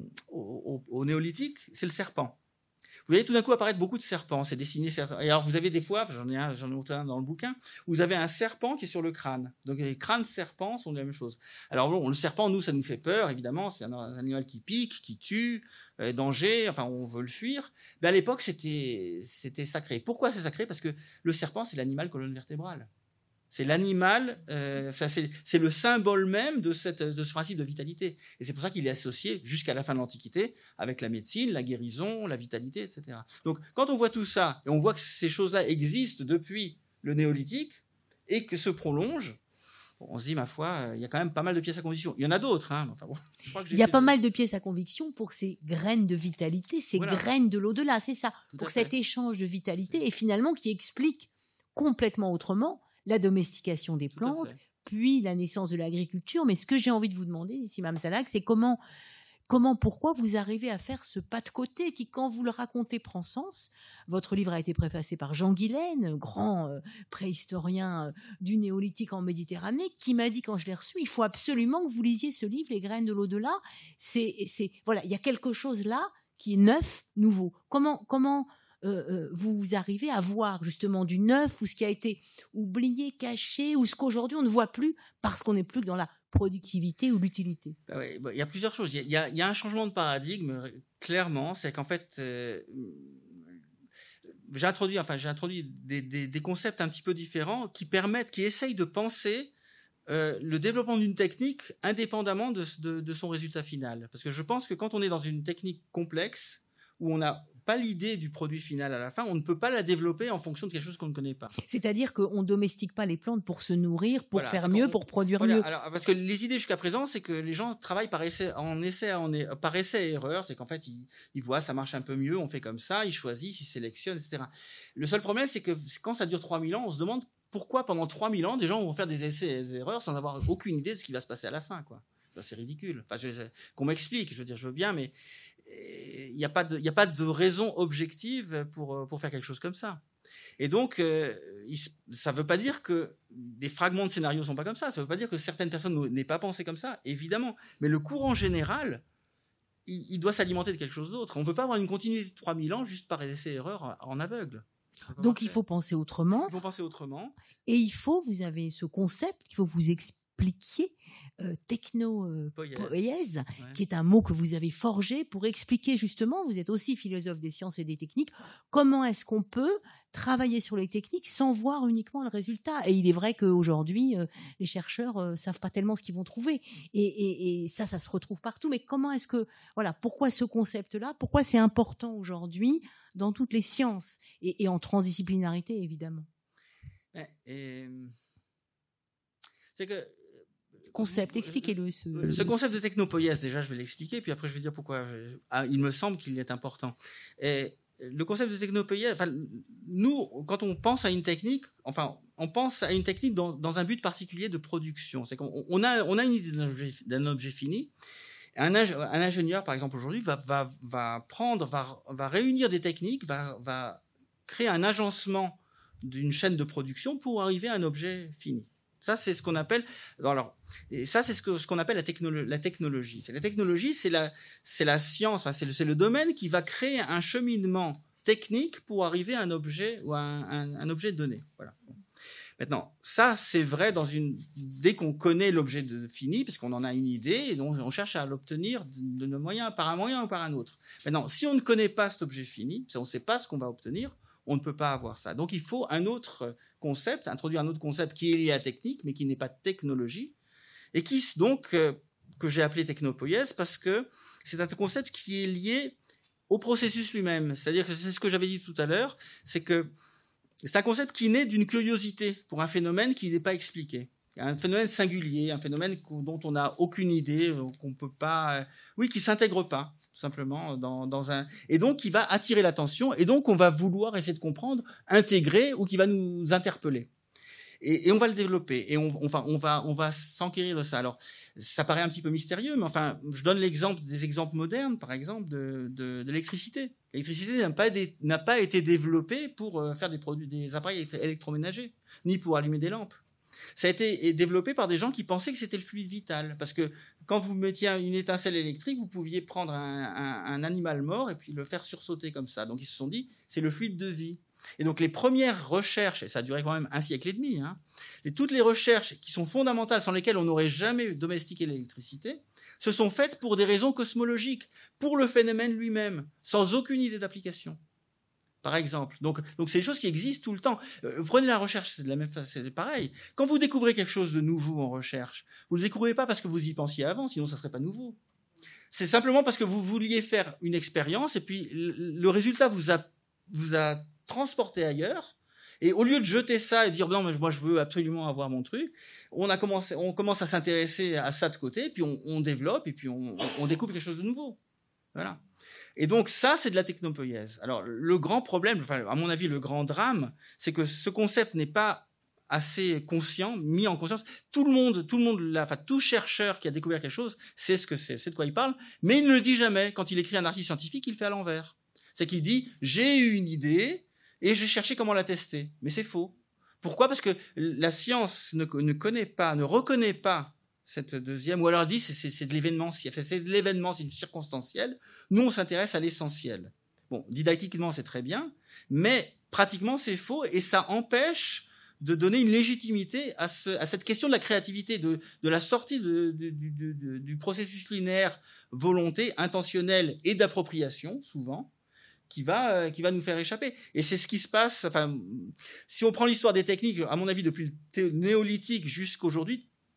au, au néolithique, c'est le serpent. Vous voyez tout d'un coup apparaître beaucoup de serpents, c'est dessiné. Et alors vous avez des fois, j'en ai un, j'en ai un dans le bouquin, où vous avez un serpent qui est sur le crâne. Donc les crânes serpents sont la même chose. Alors bon, le serpent, nous, ça nous fait peur, évidemment. C'est un, un animal qui pique, qui tue, euh, danger. Enfin, on veut le fuir. Mais à l'époque, c'était, c'était sacré. Pourquoi c'est sacré ? Parce que le serpent, c'est l'animal colonne vertébrale. C'est l'animal, euh, enfin c'est, c'est le symbole même de, cette, de ce principe de vitalité. Et c'est pour ça qu'il est associé jusqu'à la fin de l'Antiquité avec la médecine, la guérison, la vitalité, et cetera. Donc quand on voit tout ça, et on voit que ces choses-là existent depuis le néolithique, et que se prolongent, on se dit, ma foi, il y a quand même pas mal de pièces à conviction. Il y en a d'autres. Hein. Enfin, bon, je crois que j'ai il y a fait pas de... mal de pièces à conviction pour ces graines de vitalité, ces voilà. graines de l'au-delà, c'est ça. Tout pour à fait. cet échange de vitalité, et finalement qui explique complètement autrement la domestication des plantes, puis la naissance de l'agriculture. Mais ce que j'ai envie de vous demander, ici, Mme Salak, c'est comment, comment, pourquoi vous arrivez à faire ce pas de côté qui, quand vous le racontez, prend sens. Votre livre a été préfacé par Jean Guilaine, grand euh, préhistorien euh, du néolithique en Méditerranée, qui m'a dit quand je l'ai reçu, il faut absolument que vous lisiez ce livre, Les graines de l'au-delà. C'est, c'est, voilà, il y a quelque chose là qui est neuf, nouveau. Comment, comment Euh, euh, vous arrivez à voir justement du neuf ou ce qui a été oublié, caché, ou ce qu'aujourd'hui on ne voit plus parce qu'on n'est plus que dans la productivité ou l'utilité. Ah ouais, bah, il y a plusieurs choses. Il y a, il y a un changement de paradigme, clairement. C'est qu'en fait, euh, j'ai introduit, enfin, j'ai introduit des, des, des concepts un petit peu différents qui permettent, qui essayent de penser euh, le développement d'une technique indépendamment de, de, de son résultat final. Parce que je pense que quand on est dans une technique complexe, où on a pas l'idée du produit final à la fin, on ne peut pas la développer en fonction de quelque chose qu'on ne connaît pas. C'est-à-dire qu'on ne domestique pas les plantes pour se nourrir, pour Voilà, faire mieux, on, pour produire voilà, mieux. Alors, parce que les idées jusqu'à présent, c'est que les gens travaillent par essai, en essai, en, par essai et erreur. C'est qu'en fait, ils, ils voient ça marche un peu mieux, on fait comme ça, ils choisissent, ils sélectionnent, et cetera. Le seul problème, c'est que quand ça dure trois mille ans, on se demande pourquoi pendant trois mille ans, des gens vont faire des essais et des erreurs sans avoir aucune idée de ce qui va se passer à la fin, quoi. C'est ridicule. Enfin, je, je, qu'on m'explique, je veux dire, je veux bien, mais il n'y a pas de, il n'y a pas de raison objective pour, pour faire quelque chose comme ça. Et donc, euh, il, ça ne veut pas dire que des fragments de scénarios ne sont pas comme ça. Ça ne veut pas dire que certaines personnes n'aient pas pensé comme ça, évidemment. Mais le courant général, il, il doit s'alimenter de quelque chose d'autre. On ne peut pas avoir une continuité de trois mille ans juste par essai-erreur en aveugle. Donc, il faut penser autrement. Il faut penser autrement. Et il faut, vous avez ce concept qu'il faut vous expliquer, euh, technopoïèse, euh, ouais. qui est un mot que vous avez forgé pour expliquer justement, vous êtes aussi philosophe des sciences et des techniques, comment est-ce qu'on peut travailler sur les techniques sans voir uniquement le résultat. Et il est vrai qu'aujourd'hui, euh, les chercheurs ne euh, savent pas tellement ce qu'ils vont trouver. Et, et, et ça, ça se retrouve partout. Mais comment est-ce que, voilà, pourquoi ce concept-là, pourquoi c'est important aujourd'hui dans toutes les sciences et, et en transdisciplinarité, évidemment. Et, et, c'est que concept, expliquez-le. Ce, ce concept de technopoïèse, déjà, je vais l'expliquer, puis après, je vais dire pourquoi. Ah, il me semble qu'il est important. Et le concept de technopoïèse, enfin, nous, quand on pense à une technique, enfin, on pense à une technique dans, dans un but particulier de production. C'est qu'on on a, on a une idée d'un objet, d'un objet fini. Un, un ingénieur, par exemple, aujourd'hui, va, va, va prendre, va, va réunir des techniques, va, va créer un agencement d'une chaîne de production pour arriver à un objet fini. Ça, c'est ce qu'on appelle. Alors, et ça, c'est ce que ce qu'on appelle la, technolo- la technologie. C'est la technologie, c'est la, c'est la science. Enfin, c'est le, c'est le domaine qui va créer un cheminement technique pour arriver à un objet ou à un, un, un objet donné. Voilà. Maintenant, ça, c'est vrai dans une dès qu'on connaît l'objet de, fini, parce qu'on en a une idée, et donc on cherche à l'obtenir de, de nos moyens, par un moyen ou par un autre. Maintenant, si on ne connaît pas cet objet fini, si on ne sait pas ce qu'on va obtenir, on ne peut pas avoir ça. Donc, il faut un autre concept, introduire un autre concept qui est lié à la technique, mais qui n'est pas technologie, et qui, donc, euh, que j'ai appelé technopoïèse, parce que c'est un concept qui est lié au processus lui-même. C'est-à-dire que c'est ce que j'avais dit tout à l'heure, c'est que c'est un concept qui naît d'une curiosité pour un phénomène qui n'est pas expliqué. Un phénomène singulier, un phénomène dont on n'a aucune idée, qu'on peut pas, oui, qui s'intègre pas, tout simplement, dans, dans un, et donc qui va attirer l'attention, et donc on va vouloir essayer de comprendre, intégrer, ou qui va nous interpeller. Et, et on va le développer, et on, enfin, on va, on va s'enquérir de ça. Alors, ça paraît un petit peu mystérieux, mais enfin, je donne l'exemple des exemples modernes, par exemple, de, de, de l'électricité. L'électricité n'a pas, des, n'a pas été développée pour faire des produits, des appareils électroménagers, ni pour allumer des lampes. Ça a été développé par des gens qui pensaient que c'était le fluide vital, parce que quand vous mettiez une étincelle électrique, vous pouviez prendre un, un, un animal mort et puis le faire sursauter comme ça. Donc ils se sont dit, c'est le fluide de vie. Et donc les premières recherches, et ça a duré quand même un siècle et demi, hein, et toutes les recherches qui sont fondamentales, sans lesquelles on n'aurait jamais domestiqué l'électricité, se sont faites pour des raisons cosmologiques, pour le phénomène lui-même, sans aucune idée d'application. Par exemple. Donc, donc c'est des choses qui existent tout le temps. Euh, prenez la recherche, c'est de la même façon, c'est pareil. Quand vous découvrez quelque chose de nouveau en recherche, vous le découvrez pas parce que vous y pensiez avant, sinon ça serait pas nouveau. C'est simplement parce que vous vouliez faire une expérience et puis le, le résultat vous a, vous a transporté ailleurs. Et au lieu de jeter ça et de dire non mais moi je veux absolument avoir mon truc, on a commencé, on commence à s'intéresser à ça de côté, puis on, on développe et puis on, on découvre quelque chose de nouveau. Voilà. Et donc ça, c'est de la technopoïèse. Alors le grand problème, enfin, à mon avis, le grand drame, c'est que ce concept n'est pas assez conscient, mis en conscience. Tout le monde, tout le monde, là, enfin tout chercheur qui a découvert quelque chose, sait ce que c'est, sait de quoi il parle, mais il ne le dit jamais. Quand il écrit un article scientifique, il le fait à l'envers. C'est qu'il dit j'ai eu une idée et j'ai cherché comment la tester, mais c'est faux. Pourquoi ? Parce que la science ne, ne connaît pas, ne reconnaît pas cette deuxième, ou alors dit c'est, c'est, c'est de l'événementiel, c'est de l'événement, c'est du circonstanciel. Nous, on s'intéresse à l'essentiel. Bon, didactiquement, c'est très bien, mais pratiquement, c'est faux, et ça empêche de donner une légitimité à, ce, à cette question de la créativité, de, de la sortie de, de, de, de, du processus linéaire, volonté, intentionnelle et d'appropriation, souvent, qui va, euh, qui va nous faire échapper. Et c'est ce qui se passe, enfin, si on prend l'histoire des techniques, à mon avis, depuis le néolithique jusqu'à aujourd'hui,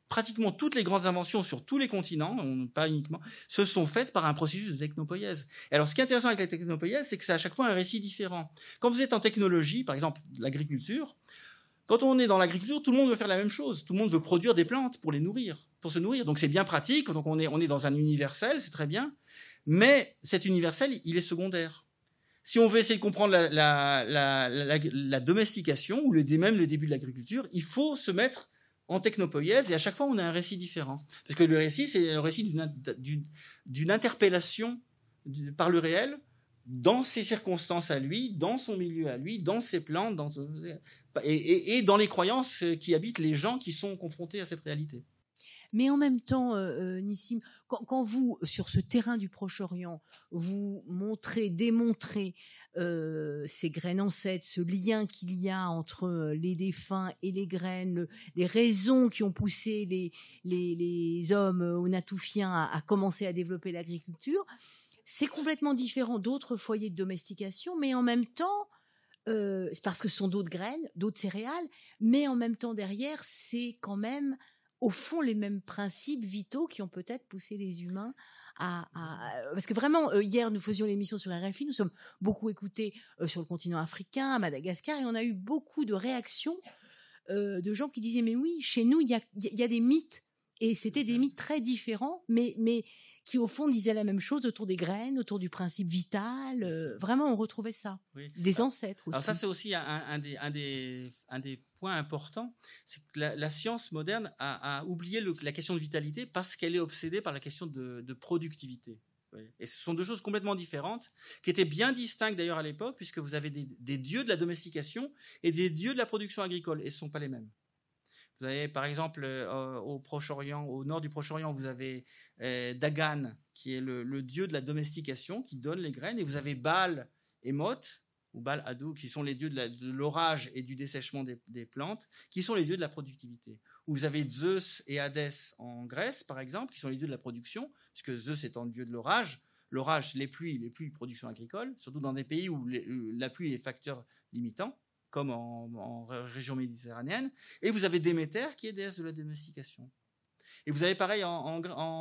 pratiquement toutes les grandes inventions sur tous les continents, pas uniquement, se sont faites par un processus de technopoïèse. Et alors, ce qui est intéressant avec la technopoïèse, c'est que c'est à chaque fois un récit différent. Quand vous êtes en technologie, par exemple l'agriculture, quand on est dans l'agriculture, tout le monde veut faire la même chose. Tout le monde veut produire des plantes pour les nourrir, pour se nourrir. Donc c'est bien pratique. Donc on est, on est dans un universel, c'est très bien. Mais cet universel, il est secondaire. Si on veut essayer de comprendre la, la, la, la, la domestication ou le, même le début de l'agriculture, il faut se mettre en technopoïèse, et à chaque fois, on a un récit différent. Parce que le récit, c'est le récit d'une, d'une, d'une interpellation par le réel dans ses circonstances à lui, dans son milieu à lui, dans ses plantes, dans, et, et, et dans les croyances qui habitent les gens qui sont confrontés à cette réalité. Mais en même temps, euh, Nissim, quand, quand vous, sur ce terrain du Proche-Orient, vous montrez, démontrez euh, ces graines ancêtres, ce lien qu'il y a entre les défunts et les graines, le, les raisons qui ont poussé les, les, les hommes onatoufiens à, à commencer à développer l'agriculture, c'est complètement différent d'autres foyers de domestication, mais en même temps, euh, c'est parce que ce sont d'autres graines, d'autres céréales, mais en même temps derrière, c'est quand même au fond les mêmes principes vitaux qui ont peut-être poussé les humains à... à... Parce que vraiment, euh, hier, nous faisions l'émission sur R F I, nous sommes beaucoup écoutés euh, sur le continent africain, à Madagascar, et on a eu beaucoup de réactions euh, de gens qui disaient « Mais oui, chez nous, il y a, y a des mythes. » Et c'était des mythes très différents, mais, mais qui, au fond, disaient la même chose autour des graines, autour du principe vital. Euh, vraiment, on retrouvait ça. Oui. Des alors, ancêtres aussi. Alors ça, c'est aussi un, un, des, un, des, un des points importants. C'est que la, la science moderne a, a oublié le, la question de vitalité parce qu'elle est obsédée par la question de, de productivité. Oui. Et ce sont deux choses complètement différentes, qui étaient bien distinctes d'ailleurs à l'époque, puisque vous avez des, des dieux de la domestication et des dieux de la production agricole, et ce ne sont pas les mêmes. Vous avez par exemple euh, au Proche-Orient, au nord du Proche-Orient, vous avez euh, Dagan, qui est le, le dieu de la domestication, qui donne les graines, et vous avez Baal et Mot, ou Baal Hadou, qui sont les dieux de, la, de l'orage et du dessèchement des, des plantes, qui sont les dieux de la productivité. Ou vous avez Zeus et Hadès en Grèce, par exemple, qui sont les dieux de la production, puisque Zeus étant le dieu de l'orage, l'orage, les pluies, les pluies, production agricole, surtout dans des pays où les, la pluie est facteur limitant, comme en, en région méditerranéenne, et vous avez Déméter qui est déesse de la domestication. Et vous avez pareil en, en,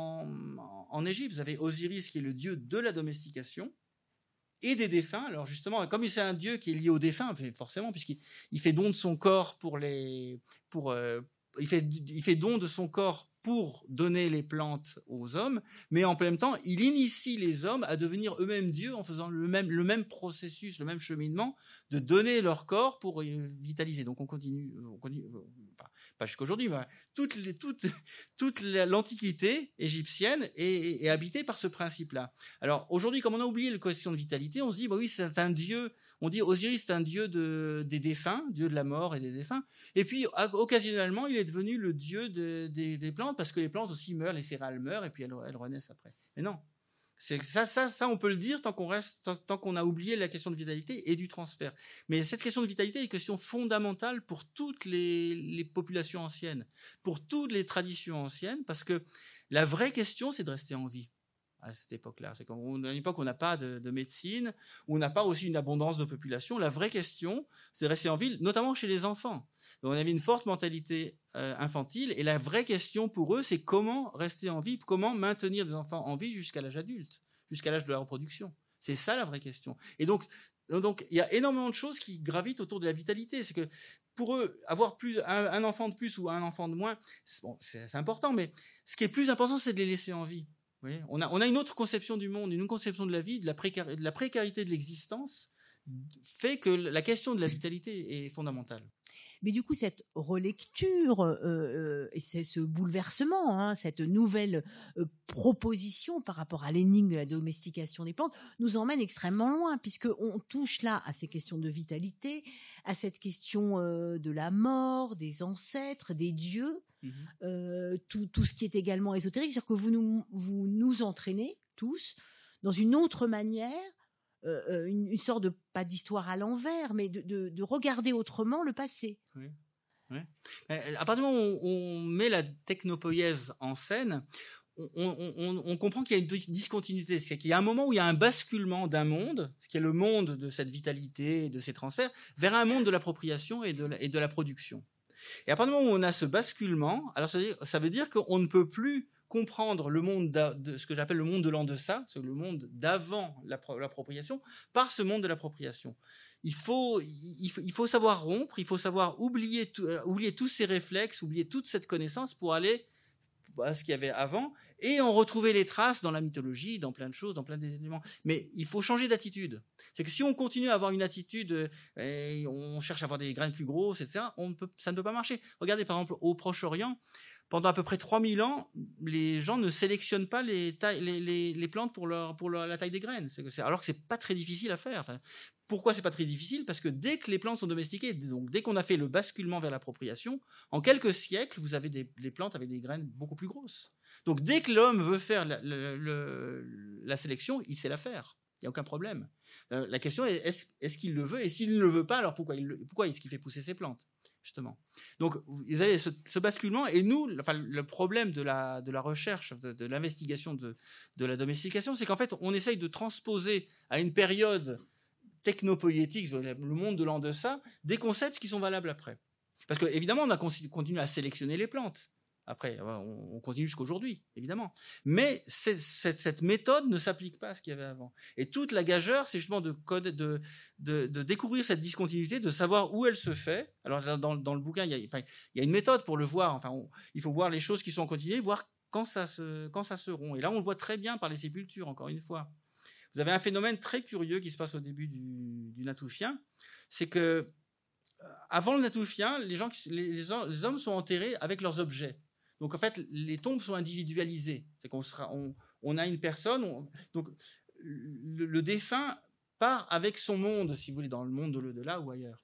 en, en Égypte, vous avez Osiris qui est le dieu de la domestication et des défunts. Alors justement, comme c'est un dieu qui est lié aux défunts, forcément, puisqu'il il fait don de son corps pour les, pour, euh, il fait, il fait don de son corps pour donner les plantes aux hommes, mais en même temps, il initie les hommes à devenir eux-mêmes dieux en faisant le même, le même processus, le même cheminement de donner leur corps pour vitaliser. Donc on continue, on continue enfin, pas jusqu'aujourd'hui, mais toute, les, toute, toute l'Antiquité égyptienne est, est, est habitée par ce principe-là. Alors aujourd'hui, comme on a oublié la question de vitalité, on se dit, bah oui, c'est un dieu, on dit Osiris, c'est un dieu de, des défunts, dieu de la mort et des défunts, et puis occasionnellement, il est devenu le dieu de, des, des plantes, parce que les plantes aussi meurent, les céréales meurent, et puis elles, elles renaissent après. Mais non, c'est ça, ça, ça, on peut le dire tant qu'on reste, tant, tant qu'on a oublié la question de vitalité et du transfert. Mais cette question de vitalité est une question fondamentale pour toutes les, les populations anciennes, pour toutes les traditions anciennes, parce que la vraie question, c'est de rester en vie à cette époque-là. C'est comme à une époque où on n'a pas de, de médecine, où on n'a pas aussi une abondance de population. La vraie question, c'est de rester en vie, notamment chez les enfants. Donc, on avait une forte mentalité euh, infantile, et la vraie question pour eux, c'est comment rester en vie, comment maintenir des enfants en vie jusqu'à l'âge adulte, jusqu'à l'âge de la reproduction. C'est ça la vraie question. Et donc, donc il y a énormément de choses qui gravitent autour de la vitalité. C'est que pour eux, avoir plus un, un enfant de plus ou un enfant de moins, c'est, bon, c'est, c'est important, mais ce qui est plus important, c'est de les laisser en vie. Vous voyez, on a, on a une autre conception du monde, une conception de la vie, de la, précar- de la précarité de l'existence, fait que la question de la vitalité est fondamentale. Mais du coup, cette relecture euh, euh, et c'est ce bouleversement, hein, cette nouvelle euh, proposition par rapport à l'énigme de la domestication des plantes, nous emmène extrêmement loin, puisqu'on touche là à ces questions de vitalité, à cette question euh, de la mort, des ancêtres, des dieux, mmh. euh, tout, tout ce qui est également ésotérique. C'est-à-dire que vous nous, vous nous entraînez tous dans une autre manière, Euh, une, une sorte de, pas d'histoire à l'envers, mais de, de, de regarder autrement le passé. Oui. Oui. À partir du moment où on met la technopoïèse en scène, on, on, on, on comprend qu'il y a une discontinuité. C'est qu'il y a un moment où il y a un basculement d'un monde, qui est le monde de cette vitalité, de ces transferts, vers un monde de l'appropriation et de la, et de la production. Et à partir du moment où on a ce basculement, alors ça veut dire, ça veut dire qu'on ne peut plus comprendre le monde de ce que j'appelle le monde de l'en-deçà, c'est le monde d'avant l'appropriation, par ce monde de l'appropriation. Il faut, il, faut, il faut savoir rompre, il faut savoir oublier, tout, euh, oublier tous ces réflexes, oublier toute cette connaissance pour aller à ce qu'il y avait avant et en retrouver les traces dans la mythologie, dans plein de choses, dans plein d'éléments. Mais il faut changer d'attitude. C'est que si on continue à avoir une attitude, et on cherche à avoir des graines plus grosses, et cetera, on peut, ça ne peut pas marcher. Regardez par exemple au Proche-Orient, pendant à peu près trois mille ans, les gens ne sélectionnent pas les, tailles, les, les, les plantes pour, leur, pour leur, la taille des graines. C'est que c'est, alors que c'est pas très difficile à faire. Enfin, pourquoi c'est pas très difficile ? Parce que dès que les plantes sont domestiquées, donc dès qu'on a fait le basculement vers l'appropriation, en quelques siècles, vous avez des, des plantes avec des graines beaucoup plus grosses. Donc dès que l'homme veut faire la, la, la, la sélection, il sait la faire. Il n'y a aucun problème. Euh, la question est, est-ce, est-ce qu'il le veut ? Et s'il ne le veut pas, alors pourquoi, il, pourquoi est-ce qu'il fait pousser ses plantes ? Justement. Donc, vous avez ce, ce basculement, et nous, enfin, le problème de la, de la recherche, de, de l'investigation de, de la domestication, c'est qu'en fait, on essaye de transposer à une période technopoïétique, le monde de l'en-deçà, des concepts qui sont valables après. Parce que, évidemment, on a continué à sélectionner les plantes. Après, on continue jusqu'aujourd'hui, évidemment. Mais c'est, cette, cette méthode ne s'applique pas à ce qu'il y avait avant. Et toute la gageure, c'est justement de, code, de, de, de découvrir cette discontinuité, de savoir où elle se fait. Alors, dans, dans le bouquin, il y, a, enfin, il y a une méthode pour le voir. Enfin, on, il faut voir les choses qui sont en continuité, voir quand ça, se, quand ça se rompt. Et là, on le voit très bien par les sépultures, encore une fois. Vous avez un phénomène très curieux qui se passe au début du, du Natoufien. C'est que, avant le Natoufien, les, gens, les, les hommes sont enterrés avec leurs objets. Donc, en fait, les tombes sont individualisées. C'est qu'on sera, on, on a une personne. On, donc, le, le défunt part avec son monde, si vous voulez, dans le monde de l'au-delà ou ailleurs.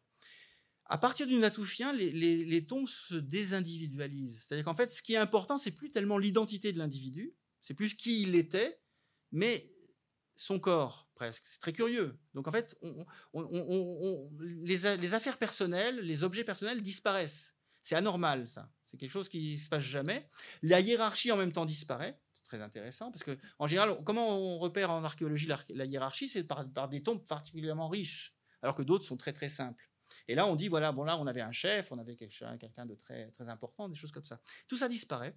À partir du Natoufien, les, les, les tombes se désindividualisent. C'est-à-dire qu'en fait, ce qui est important, c'est plus tellement l'identité de l'individu, c'est plus qui il était, mais son corps, presque. C'est très curieux. Donc, en fait, on, on, on, on, les, les affaires personnelles, les objets personnels disparaissent. C'est anormal, ça. C'est quelque chose qui ne se passe jamais. La hiérarchie, en même temps, disparaît. C'est très intéressant, parce que, en général, comment on repère en archéologie la, la hiérarchie ? C'est par, par des tombes particulièrement riches, alors que d'autres sont très, très simples. Et là, on dit, voilà, bon, là, on avait un chef, on avait quelqu'un, quelqu'un de très, très important, des choses comme ça. Tout ça disparaît.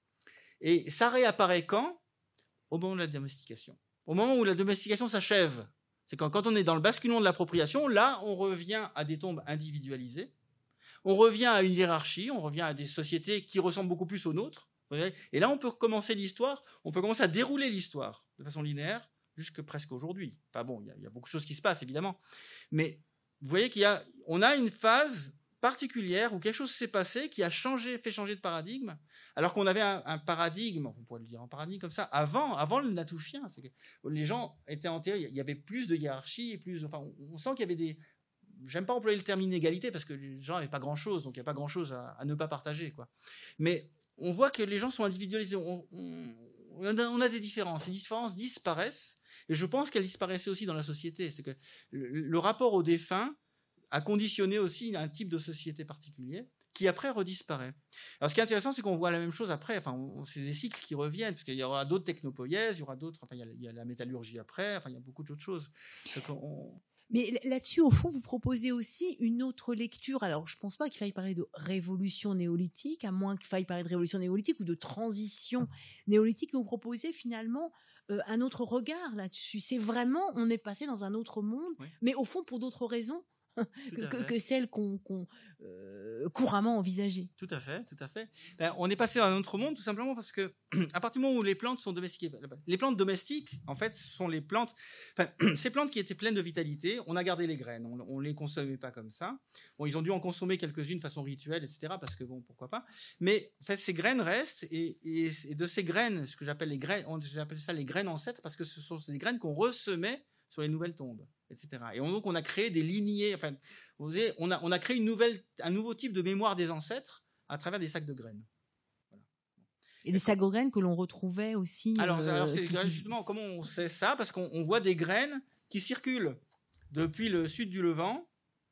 Et ça réapparaît quand ? Au moment de la domestication. Au moment où la domestication s'achève. C'est quand, quand on est dans le basculement de l'appropriation, là, on revient à des tombes individualisées. On revient à une hiérarchie, on revient à des sociétés qui ressemblent beaucoup plus aux nôtres. Et là, on peut recommencer l'histoire, on peut commencer à dérouler l'histoire de façon linéaire jusque presque aujourd'hui. Enfin bon, il y a, il y a beaucoup de choses qui se passent, évidemment. Mais vous voyez qu'il y a, on a une phase particulière où quelque chose s'est passé qui a changé, fait changer de paradigme, alors qu'on avait un, un paradigme, on pourrait le dire en paradigme comme ça, avant, avant le Natoufien. C'est que les gens étaient enterrés, il y avait plus de hiérarchie, plus, enfin, on, on sent qu'il y avait des... J'aime pas employer le terme inégalité parce que les gens n'avaient pas grand-chose, donc il n'y a pas grand-chose à, à ne pas partager, quoi. Mais on voit que les gens sont individualisés. On, on, on, a, on a des différences. Ces différences disparaissent, et je pense qu'elles disparaissaient aussi dans la société. C'est que le, le rapport aux défunts a conditionné aussi un type de société particulier qui après redisparaît. Alors ce qui est intéressant, c'est qu'on voit la même chose après. Enfin, on, c'est des cycles qui reviennent, parce qu'il y aura d'autres technopoïèses, il y aura d'autres. Enfin, il y a, il y a la métallurgie après. Enfin, il y a beaucoup d'autres choses. On, Mais là-dessus, au fond, vous proposez aussi une autre lecture. Alors, je ne pense pas qu'il faille parler de révolution néolithique, à moins qu'il faille parler de révolution néolithique ou de transition néolithique, mais vous proposez finalement euh, un autre regard là-dessus. C'est vraiment, on est passé dans un autre monde, oui. Mais au fond, pour d'autres raisons que, que, que celles qu'on, qu'on euh, couramment envisagées. Tout à fait, tout à fait. Ben, on est passé dans un autre monde tout simplement parce que à partir du moment où les plantes sont domestiquées, les plantes domestiques, en fait, ce sont les plantes, enfin, ces plantes qui étaient pleines de vitalité, on a gardé les graines, on, on les consommait pas comme ça. Bon, ils ont dû en consommer quelques-unes de façon rituelle, et cetera. Parce que bon, pourquoi pas. Mais en fait, ces graines restent et, et, et de ces graines, ce que j'appelle les graines, j'appelle ça les graines ancêtres parce que ce sont des graines qu'on ressemait sur les nouvelles tombes, et cetera. Et on, donc on a créé des lignées, enfin, vous savez, on a, on a créé une nouvelle, un nouveau type de mémoire des ancêtres à travers des sacs de graines. Voilà. Et des sacs de graines que l'on retrouvait aussi. Alors, euh, alors c'est qui... justement comment on sait ça, parce qu'on on voit des graines qui circulent depuis le sud du Levant,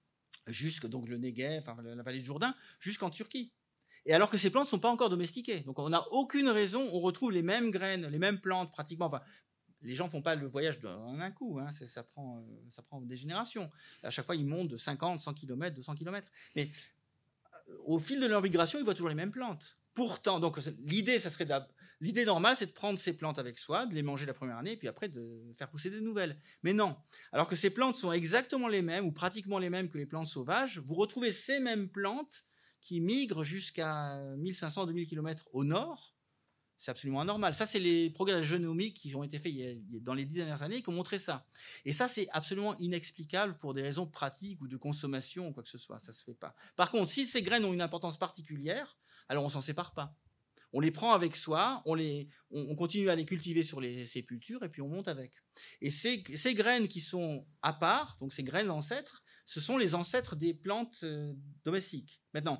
jusque donc le Negev, enfin la vallée du Jourdain, jusqu'en Turquie. Et alors que ces plantes ne sont pas encore domestiquées, donc on n'a aucune raison, on retrouve les mêmes graines, les mêmes plantes pratiquement. Enfin, les gens font pas le voyage en un coup, hein, c'est, ça prend, euh, ça prend des générations. À chaque fois, ils montent de cinquante, cent kilomètres, deux cents kilomètres. Mais au fil de leur migration, ils voient toujours les mêmes plantes. Pourtant, donc l'idée, ça serait l'idée normale, c'est de prendre ces plantes avec soi, de les manger la première année, et puis après de faire pousser des nouvelles. Mais non. Alors que ces plantes sont exactement les mêmes, ou pratiquement les mêmes que les plantes sauvages, vous retrouvez ces mêmes plantes qui migrent jusqu'à mille cinq cents à deux mille kilomètres au nord. C'est absolument anormal. Ça, c'est les progrès de la génomique qui ont été faits dans les dix dernières années qui ont montré ça. Et ça, c'est absolument inexplicable pour des raisons pratiques ou de consommation ou quoi que ce soit. Ça se fait pas. Par contre, si ces graines ont une importance particulière, alors on s'en sépare pas. On les prend avec soi, on, les, on, on continue à les cultiver sur les sépultures et puis on monte avec. Et ces, ces graines qui sont à part, donc ces graines ancêtres, ce sont les ancêtres des plantes euh, domestiques. Maintenant,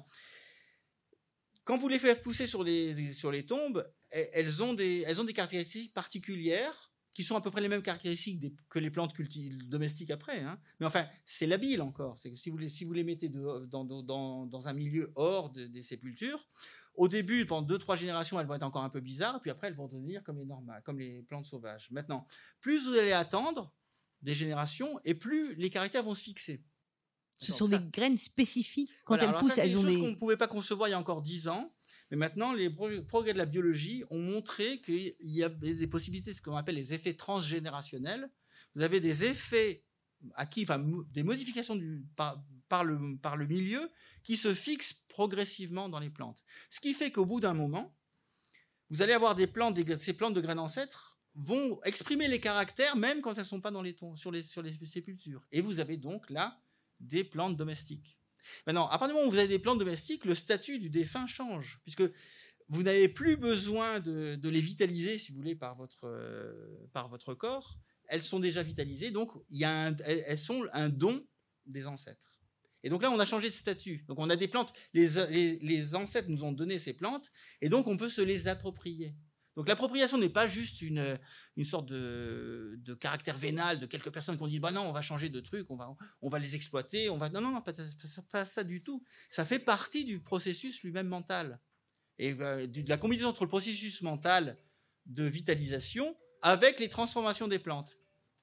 quand vous les faites pousser sur les, sur les tombes, elles ont, des, elles ont des caractéristiques particulières qui sont à peu près les mêmes caractéristiques des, que les plantes domestiques après. Hein. Mais enfin, c'est labile encore. C'est que si vous les, si vous les mettez de, dans, dans, dans un milieu hors de, des sépultures, au début, pendant deux, trois générations, elles vont être encore un peu bizarres, puis après, elles vont devenir comme les normales, comme les plantes sauvages. Maintenant, plus vous allez attendre des générations, et plus les caractères vont se fixer. Ce sont ça, des graines spécifiques. Quand voilà, elles poussent, ça, elles ont des... C'est des choses qu'on ne pouvait pas concevoir il y a encore dix ans. Mais maintenant, les progrès de la biologie ont montré qu'il y a des possibilités, ce qu'on appelle les effets transgénérationnels. Vous avez des effets acquis, enfin, des modifications du, par, par, le, par le milieu qui se fixent progressivement dans les plantes. Ce qui fait qu'au bout d'un moment, vous allez avoir des plantes, des, ces plantes de graines ancêtres vont exprimer les caractères même quand elles ne sont pas dans les tons, sur, les, sur les sépultures. Et vous avez donc là des plantes domestiques. Maintenant, à partir du moment où vous avez des plantes domestiques, le statut du défunt change, puisque vous n'avez plus besoin de, de les vitaliser, si vous voulez, par votre, euh, par votre corps. Elles sont déjà vitalisées, donc il y a un, elles, elles sont un don des ancêtres. Et donc là, on a changé de statut. Donc on a des plantes, les, les, les ancêtres nous ont donné ces plantes, et donc on peut se les approprier. Donc l'appropriation n'est pas juste une, une sorte de, de caractère vénal de quelques personnes qui ont dit bah non, on va changer de truc, on va, on va les exploiter, on va non non non pas, pas, pas ça du tout. Ça fait partie du processus lui-même mental et euh, de la combinaison entre le processus mental de vitalisation avec les transformations des plantes.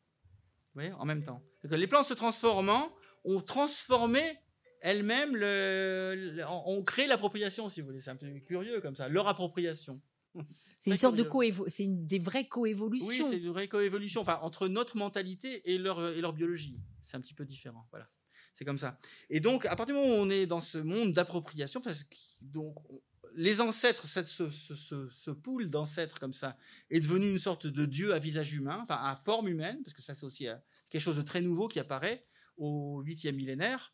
Vous voyez, en même temps. Donc, les plantes se transformant ont transformé elles-mêmes le, le, ont créé l'appropriation, si vous voulez. C'est un peu curieux comme ça, leur appropriation. C'est une sorte de coévolution, c'est une des vraies coévolutions. Oui, c'est une vraie coévolution, enfin entre notre mentalité et leur et leur biologie. C'est un petit peu différent, voilà. C'est comme ça. Et donc, à partir du moment où on est dans ce monde d'appropriation, donc les ancêtres, cette, ce, ce, ce, ce pool d'ancêtres comme ça, est devenu une sorte de dieu à visage humain, enfin à forme humaine, parce que ça c'est aussi quelque chose de très nouveau qui apparaît au huitième millénaire.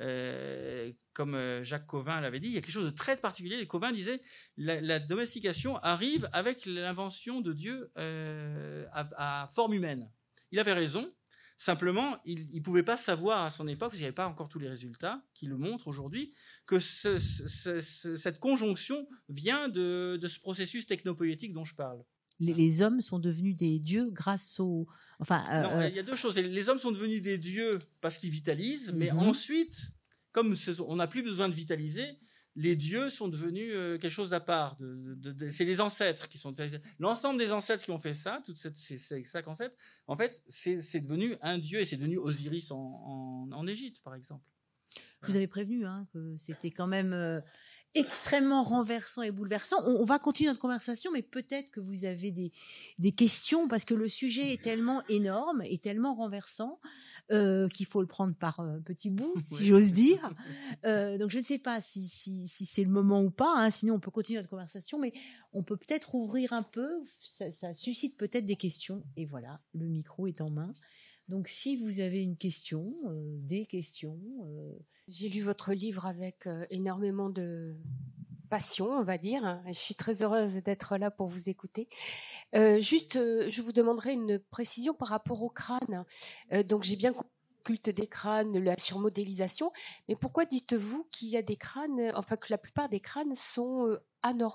Euh, comme Jacques Cauvin l'avait dit, il y a quelque chose de très particulier. Et Cauvin disait la, la domestication arrive avec l'invention de Dieu euh, à, à forme humaine. Il avait raison. Simplement, il ne pouvait pas savoir à son époque, parce qu'il n'y avait pas encore tous les résultats qui le montrent aujourd'hui, que ce, ce, ce, cette conjonction vient de, de ce processus technopoétique dont je parle. Les, les hommes sont devenus des dieux grâce au... Enfin, euh, non, il y a deux choses. Les hommes sont devenus des dieux parce qu'ils vitalisent, mais mm-hmm. ensuite, comme on n'a plus besoin de vitaliser, les dieux sont devenus euh, quelque chose à part. De, de, de, c'est les ancêtres qui sont... L'ensemble des ancêtres qui ont fait ça, toutes cette, ces, ces cinq ancêtres, en fait, c'est, c'est devenu un dieu, et c'est devenu Osiris en, en, en Égypte, par exemple. Je vous avais prévenu hein, que c'était quand même... Euh... extrêmement renversant et bouleversant. On, on va continuer notre conversation, mais peut-être que vous avez des, des questions, parce que le sujet est tellement énorme et tellement renversant euh, qu'il faut le prendre par euh, petits bouts, si oui. j'ose dire. Euh, donc je ne sais pas si, si, si c'est le moment ou pas, hein, sinon on peut continuer notre conversation, mais on peut peut-être ouvrir un peu, ça, ça suscite peut-être des questions, et voilà, le micro est en main. Donc, si vous avez une question, euh, des questions... Euh... J'ai lu votre livre avec euh, énormément de passion, on va dire. Je suis très heureuse d'être là pour vous écouter. Euh, juste, euh, je vous demanderai une précision par rapport au crâne. Euh, donc, j'ai bien compris le culte des crânes, la surmodélisation. Mais pourquoi dites-vous qu'il y a des crânes, enfin que la plupart des crânes sont euh, anormaux ?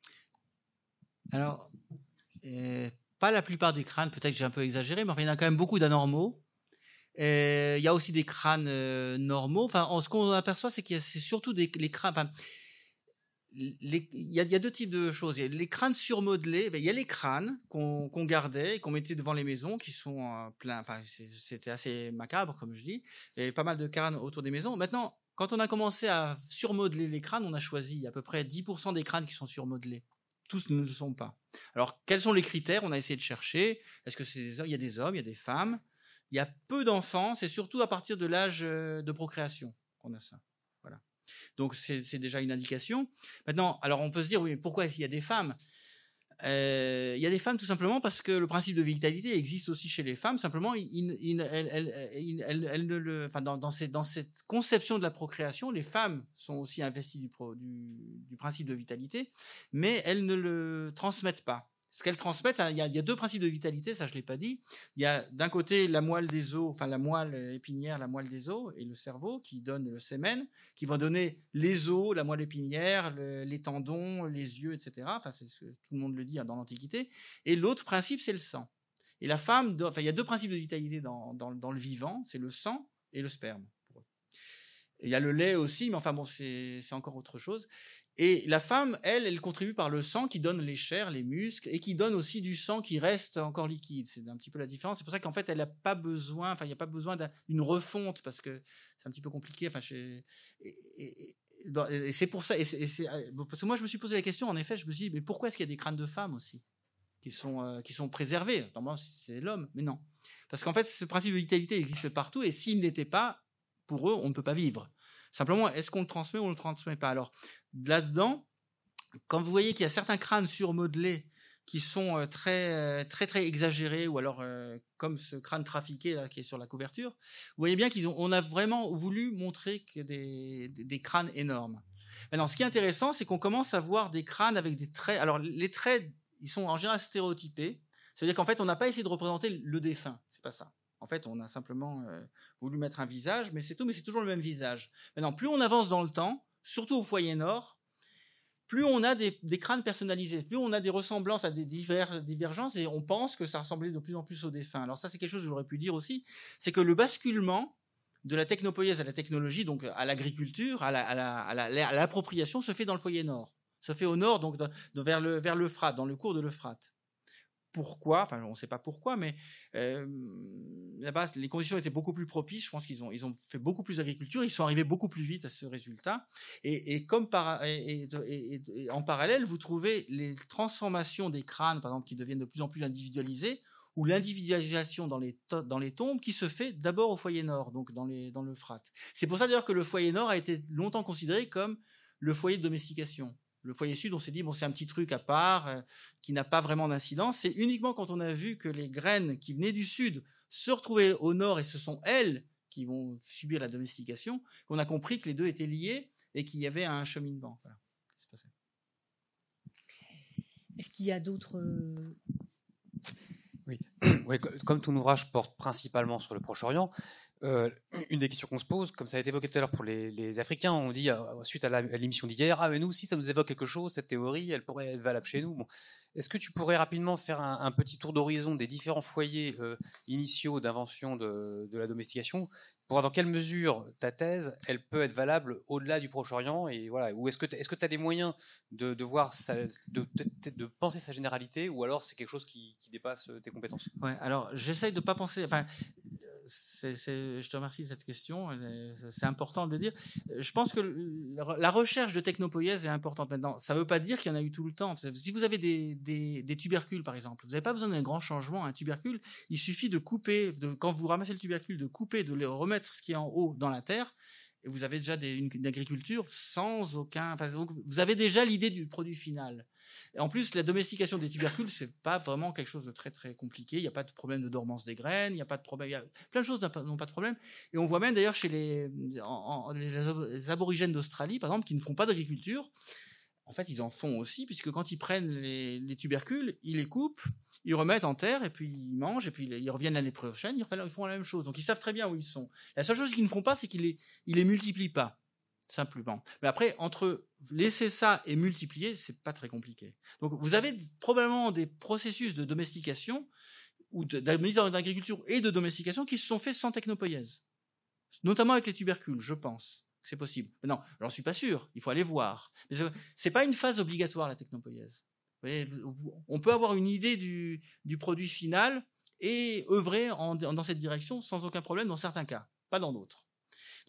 Alors... Euh... Pas la plupart des crânes, peut-être que j'ai un peu exagéré, mais enfin, il y en a quand même beaucoup d'anormaux. Et il y a aussi des crânes euh, normaux. Enfin, ce qu'on aperçoit, c'est qu'il y a c'est surtout des les crânes. Enfin, les, il, y a, il y a deux types de choses. Il y a les crânes surmodelés. Il y a les crânes qu'on, qu'on gardait et qu'on mettait devant les maisons, qui sont euh, pleins. Enfin, c'était assez macabre, comme je dis. Il y avait pas mal de crânes autour des maisons. Maintenant, quand on a commencé à surmodeler les crânes, on a choisi à peu près dix pour cent des crânes qui sont surmodelés. Tous ne le sont pas. Alors, quels sont les critères? On a essayé de chercher. Est-ce que c'est des hommes? Il y a des hommes, il y a des femmes. Il y a peu d'enfants. C'est surtout à partir de l'âge de procréation qu'on a ça. Voilà. Donc, c'est, c'est déjà une indication. Maintenant, alors on peut se dire, oui, mais pourquoi est-ce qu'il y a des femmes? Euh, il y a des femmes tout simplement parce que le principe de vitalité existe aussi chez les femmes. Simplement, il, il, elle, elle, elle, elle, elle ne le, enfin, dans, dans, ces, dans cette conception de la procréation, les femmes sont aussi investies du, pro, du, du principe de vitalité, mais elles ne le transmettent pas. Ce qu'elles transmettent, il y, a, il y a deux principes de vitalité, ça je l'ai pas dit. Il y a d'un côté la moelle des os, enfin la moelle épinière, la moelle des os et le cerveau qui donne le semen, qui va donner les os, la moelle épinière, le, les tendons, les yeux, et cetera. Enfin, c'est ce que tout le monde le dit hein, dans l'Antiquité. Et l'autre principe, c'est le sang. Et la femme, doit, enfin il y a deux principes de vitalité dans, dans, dans le vivant, c'est le sang et le sperme. Il y a le lait aussi, mais enfin bon, c'est, c'est encore autre chose. Et la femme, elle, elle contribue par le sang qui donne les chairs, les muscles, et qui donne aussi du sang qui reste encore liquide. C'est un petit peu la différence. C'est pour ça qu'en fait, elle n'a pas besoin, enfin, il n'y a pas besoin d'une refonte parce que c'est un petit peu compliqué. Enfin, chez... et, et, et, et c'est pour ça. Et c'est, et c'est, parce que moi, je me suis posé la question. En effet, je me suis dit, mais pourquoi est-ce qu'il y a des crânes de femmes aussi qui sont euh, qui sont préservés? Normalement, c'est l'homme, mais non, parce qu'en fait, ce principe de vitalité existe partout, et s'il n'était pas, pour eux, on ne peut pas vivre. Simplement, est-ce qu'on le transmet ou on ne le transmet pas? Alors, là-dedans, quand vous voyez qu'il y a certains crânes surmodelés qui sont très, très, très exagérés, ou alors euh, comme ce crâne trafiqué là, qui est sur la couverture, vous voyez bien qu'ils ont, on a vraiment voulu montrer que des, des, des crânes énormes. Maintenant, ce qui est intéressant, c'est qu'on commence à voir des crânes avec des traits. Alors, les traits, ils sont en général stéréotypés. Ça veut dire qu'en fait, on n'a pas essayé de représenter le défunt. C'est pas ça. En fait, on a simplement euh, voulu mettre un visage, mais c'est tout, mais c'est toujours le même visage. Maintenant, plus on avance dans le temps, surtout au foyer nord, plus on a des, des crânes personnalisés, plus on a des ressemblances, à des divers, divergences, et on pense que ça ressemblait de plus en plus au défunt. Alors ça, c'est quelque chose que j'aurais pu dire aussi, c'est que le basculement de la technopoïèse à la technologie, donc à l'agriculture, à, la, à, la, à, la, à l'appropriation, se fait dans le foyer nord. Se fait au nord, donc de, de, vers, le, vers l'Euphrate, dans le cours de l'Euphrate. Pourquoi? Enfin, on ne sait pas pourquoi, mais euh, là-bas, les conditions étaient beaucoup plus propices. Je pense qu'ils ont, ils ont fait beaucoup plus d'agriculture. Ils sont arrivés beaucoup plus vite à ce résultat. Et, et comme par, et, et, et, et en parallèle, vous trouvez les transformations des crânes, par exemple, qui deviennent de plus en plus individualisées, ou l'individualisation dans les, to- dans les tombes qui se fait d'abord au foyer nord, donc dans, les, dans l'Euphrate. C'est pour ça d'ailleurs que le foyer nord a été longtemps considéré comme le foyer de domestication. Le foyer sud, on s'est dit, bon, c'est un petit truc à part, euh, qui n'a pas vraiment d'incidence. C'est uniquement quand on a vu que les graines qui venaient du sud se retrouvaient au nord, et ce sont elles qui vont subir la domestication, qu'on a compris que les deux étaient liés et qu'il y avait un cheminement. Voilà. Qu'est-ce qui se passait ? Est-ce qu'il y a d'autres... Euh... Oui. Oui, comme ton ouvrage porte principalement sur le Proche-Orient, Euh, une des questions qu'on se pose, comme ça a été évoqué tout à l'heure pour les, les Africains, on dit, euh, suite à, la, à l'émission d'hier, ah mais nous aussi ça nous évoque quelque chose, cette théorie, elle pourrait être valable chez nous. Bon. Est-ce que tu pourrais rapidement faire un, un petit tour d'horizon des différents foyers euh, initiaux d'invention de, de la domestication, pour voir dans quelle mesure ta thèse, elle peut être valable au-delà du Proche-Orient, et voilà, ou est-ce que est-ce que tu as des moyens de, de voir sa, de, de, de penser sa généralité, ou alors c'est quelque chose qui, qui dépasse tes compétences? Ouais, alors j'essaye de pas penser, enfin, c'est, c'est, je te remercie de cette question, c'est important de le dire. Je pense que la recherche de technopoïèse est importante maintenant. Ça ne veut pas dire qu'il y en a eu tout le temps. Si vous avez des, des, des tubercules, par exemple, vous n'avez pas besoin d'un grand changement. Un tubercule, il suffit de couper, de, quand vous ramassez le tubercule, de couper, de le remettre ce qui est en haut dans la terre, et vous avez déjà des, une, une agriculture sans aucun... Enfin, vous avez déjà l'idée du produit final. Et en plus, la domestication des tubercules, c'est pas vraiment quelque chose de très très compliqué. Il n'y a pas de problème de dormance des graines, il n'y a pas de problème... Il y a plein de choses n'ont pas de problème. Et on voit même d'ailleurs chez les, en, en, les aborigènes d'Australie, par exemple, qui ne font pas d'agriculture, en fait, ils en font aussi, puisque quand ils prennent les, les tubercules, ils les coupent, ils remettent en terre, et puis ils mangent, et puis ils reviennent l'année prochaine, ils font la même chose. Donc ils savent très bien où ils sont. La seule chose qu'ils ne font pas, c'est qu'ils les, ils les multiplient pas, simplement. Mais après, entre laisser ça et multiplier, c'est pas très compliqué. Donc vous avez probablement des processus de domestication, ou de, de mise en agriculture et de domestication, qui se sont faits sans technopoïèse. Notamment avec les tubercules, je pense. C'est possible. Mais non, j'en suis pas sûr. Il faut aller voir. Mais c'est pas une phase obligatoire, la technopoïèse. Vous voyez, on peut avoir une idée du, du produit final et œuvrer en, dans cette direction sans aucun problème dans certains cas, pas dans d'autres.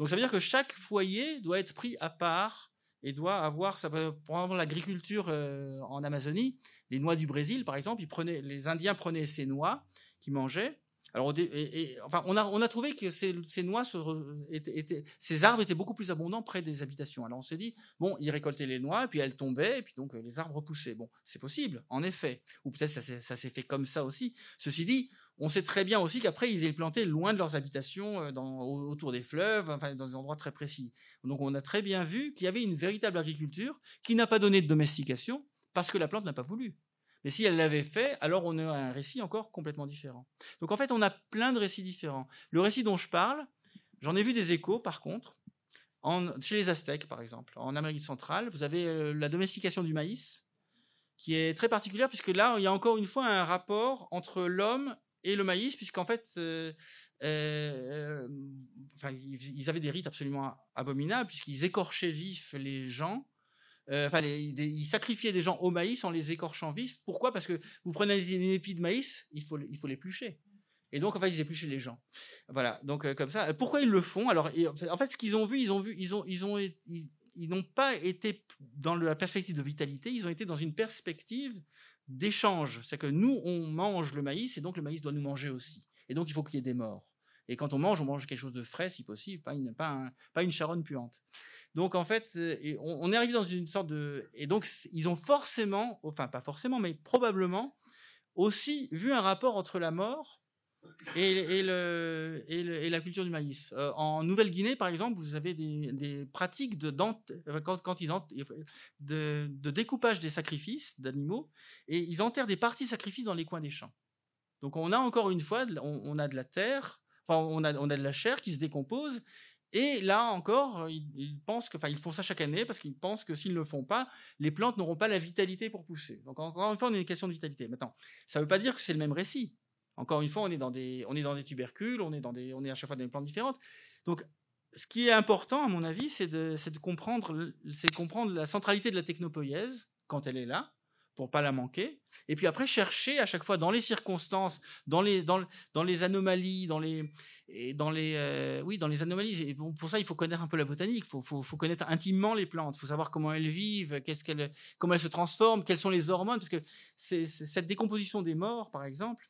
Donc ça veut dire que chaque foyer doit être pris à part et doit avoir, ça va, par exemple, l'agriculture euh, en Amazonie, les noix du Brésil, par exemple, ils prenaient, les Indiens prenaient ces noix qu'ils mangeaient. Alors, et, et, enfin, on a, on a trouvé que ces, ces noix, se, étaient, étaient, ces arbres étaient beaucoup plus abondants près des habitations. Alors, on s'est dit, bon, ils récoltaient les noix, puis elles tombaient, et puis donc les arbres repoussaient. Bon, c'est possible, en effet. Ou peut-être ça, ça s'est fait comme ça aussi. Ceci dit, on sait très bien aussi qu'après, ils les plantaient loin de leurs habitations, dans, autour des fleuves, enfin, dans des endroits très précis. Donc, on a très bien vu qu'il y avait une véritable agriculture qui n'a pas donné de domestication parce que la plante n'a pas voulu. Mais si elle l'avait fait, alors on a un récit encore complètement différent. Donc en fait, on a plein de récits différents. Le récit dont je parle, j'en ai vu des échos par contre, en, chez les Aztèques par exemple. En Amérique centrale, vous avez euh, la domestication du maïs, qui est très particulière, puisque là, il y a encore une fois un rapport entre l'homme et le maïs, puisqu'en fait, euh, euh, enfin, ils avaient des rites absolument abominables, puisqu'ils écorchaient vifs les gens. Euh, enfin, les, des, ils sacrifiaient des gens au maïs en les écorchant vifs. Pourquoi ? Parce que vous prenez une épi de maïs, il faut, il faut l'éplucher. Et donc, en fait, ils épluchaient les gens. Voilà. Donc, euh, comme ça. Pourquoi ils le font ? Alors, et, en fait, ce qu'ils ont vu, ils ont vu, ils ont, ils ont, ils, ils n'ont pas été dans la perspective de vitalité. Ils ont été dans une perspective d'échange. C'est que nous, on mange le maïs, et donc le maïs doit nous manger aussi. Et donc, il faut qu'il y ait des morts. Et quand on mange, on mange quelque chose de frais, si possible, pas une, pas un, pas une charogne puante. Donc en fait, on est arrivé dans une sorte de... Et donc ils ont forcément, enfin pas forcément, mais probablement aussi vu un rapport entre la mort et, et, le, et, le, et la culture du maïs. Euh, en Nouvelle-Guinée, par exemple, vous avez des, des pratiques de, quand, quand ils ent, de, de découpage des sacrifices d'animaux, et ils enterrent des parties sacrifices dans les coins des champs. Donc on a encore une fois, on, on a de la terre, enfin on a, on a de la chair qui se décompose. Et là encore, ils, ils pensent que, enfin, ils font ça chaque année parce qu'ils pensent que s'ils ne le font pas, les plantes n'auront pas la vitalité pour pousser. Donc encore une fois, on a une question de vitalité. Maintenant, ça ne veut pas dire que c'est le même récit. Encore une fois, on est dans des, on est dans des tubercules, on est dans des, on est à chaque fois dans des plantes différentes. Donc, ce qui est important, à mon avis, c'est de, c'est de comprendre, c'est de comprendre la centralité de la technopoïèse quand elle est là, pour pas la manquer, et puis après chercher à chaque fois dans les circonstances, dans les dans, dans les anomalies, dans les et dans les euh, oui dans les anomalies. Et bon, pour ça, il faut connaître un peu la botanique, faut faut, faut connaître intimement les plantes, faut savoir comment elles vivent, qu'est-ce qu'elles, comment elles se transforment, quelles sont les hormones, parce que c'est, c'est cette décomposition des morts, par exemple,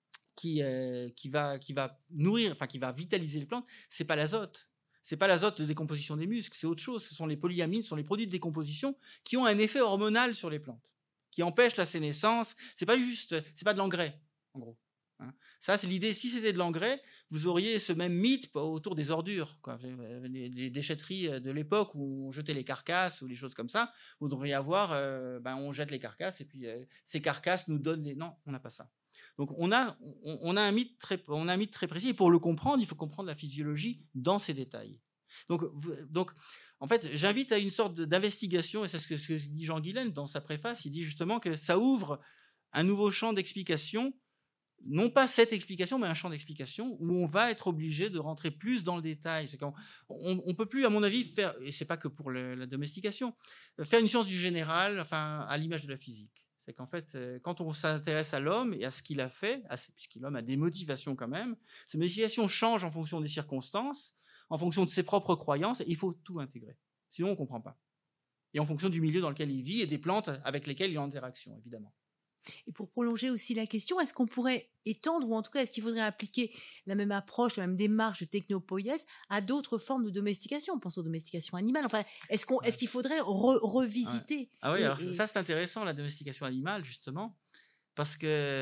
qui euh, qui va qui va nourrir, enfin qui va vitaliser les plantes, c'est pas l'azote. C'est pas l'azote de décomposition des muscles, c'est autre chose. Ce sont les polyamines, ce sont les produits de décomposition qui ont un effet hormonal sur les plantes, qui empêche la sénescence. C'est pas juste, c'est pas de l'engrais, en gros. Hein. Ça, c'est l'idée. Si c'était de l'engrais, vous auriez ce même mythe autour des ordures, quoi. Les, les déchetteries de l'époque où on jetait les carcasses ou les choses comme ça. Vous devriez avoir, euh, ben, on jette les carcasses et puis euh, ces carcasses nous donnent les. Non, on n'a pas ça. Donc on a, on, on a un mythe très, on a un mythe très précis. Et pour le comprendre, il faut comprendre la physiologie dans ses détails. Donc, donc. En fait, j'invite à une sorte d'investigation, et c'est ce que, ce que dit Jean Guilaine dans sa préface. Il dit justement que ça ouvre un nouveau champ d'explication, non pas cette explication, mais un champ d'explication où on va être obligé de rentrer plus dans le détail. C'est qu'on on, on peut plus, à mon avis, faire, et c'est pas que pour le, la domestication, faire une science du général, enfin, à l'image de la physique. C'est qu'en fait, quand on s'intéresse à l'homme et à ce qu'il a fait, puisque l'homme a des motivations quand même, ces motivations changent en fonction des circonstances, en fonction de ses propres croyances, et il faut tout intégrer. Sinon, on ne comprend pas. Et en fonction du milieu dans lequel il vit et des plantes avec lesquelles il est en interaction, évidemment. Et pour prolonger aussi la question, est-ce qu'on pourrait étendre, ou en tout cas, est-ce qu'il faudrait appliquer la même approche, la même démarche de technopoïèse à d'autres formes de domestication ? On pense aux domestications animales. Enfin, est-ce, qu'on, est-ce qu'il faudrait re- revisiter ouais. Ah oui, et, alors et... ça, c'est intéressant, la domestication animale, justement, parce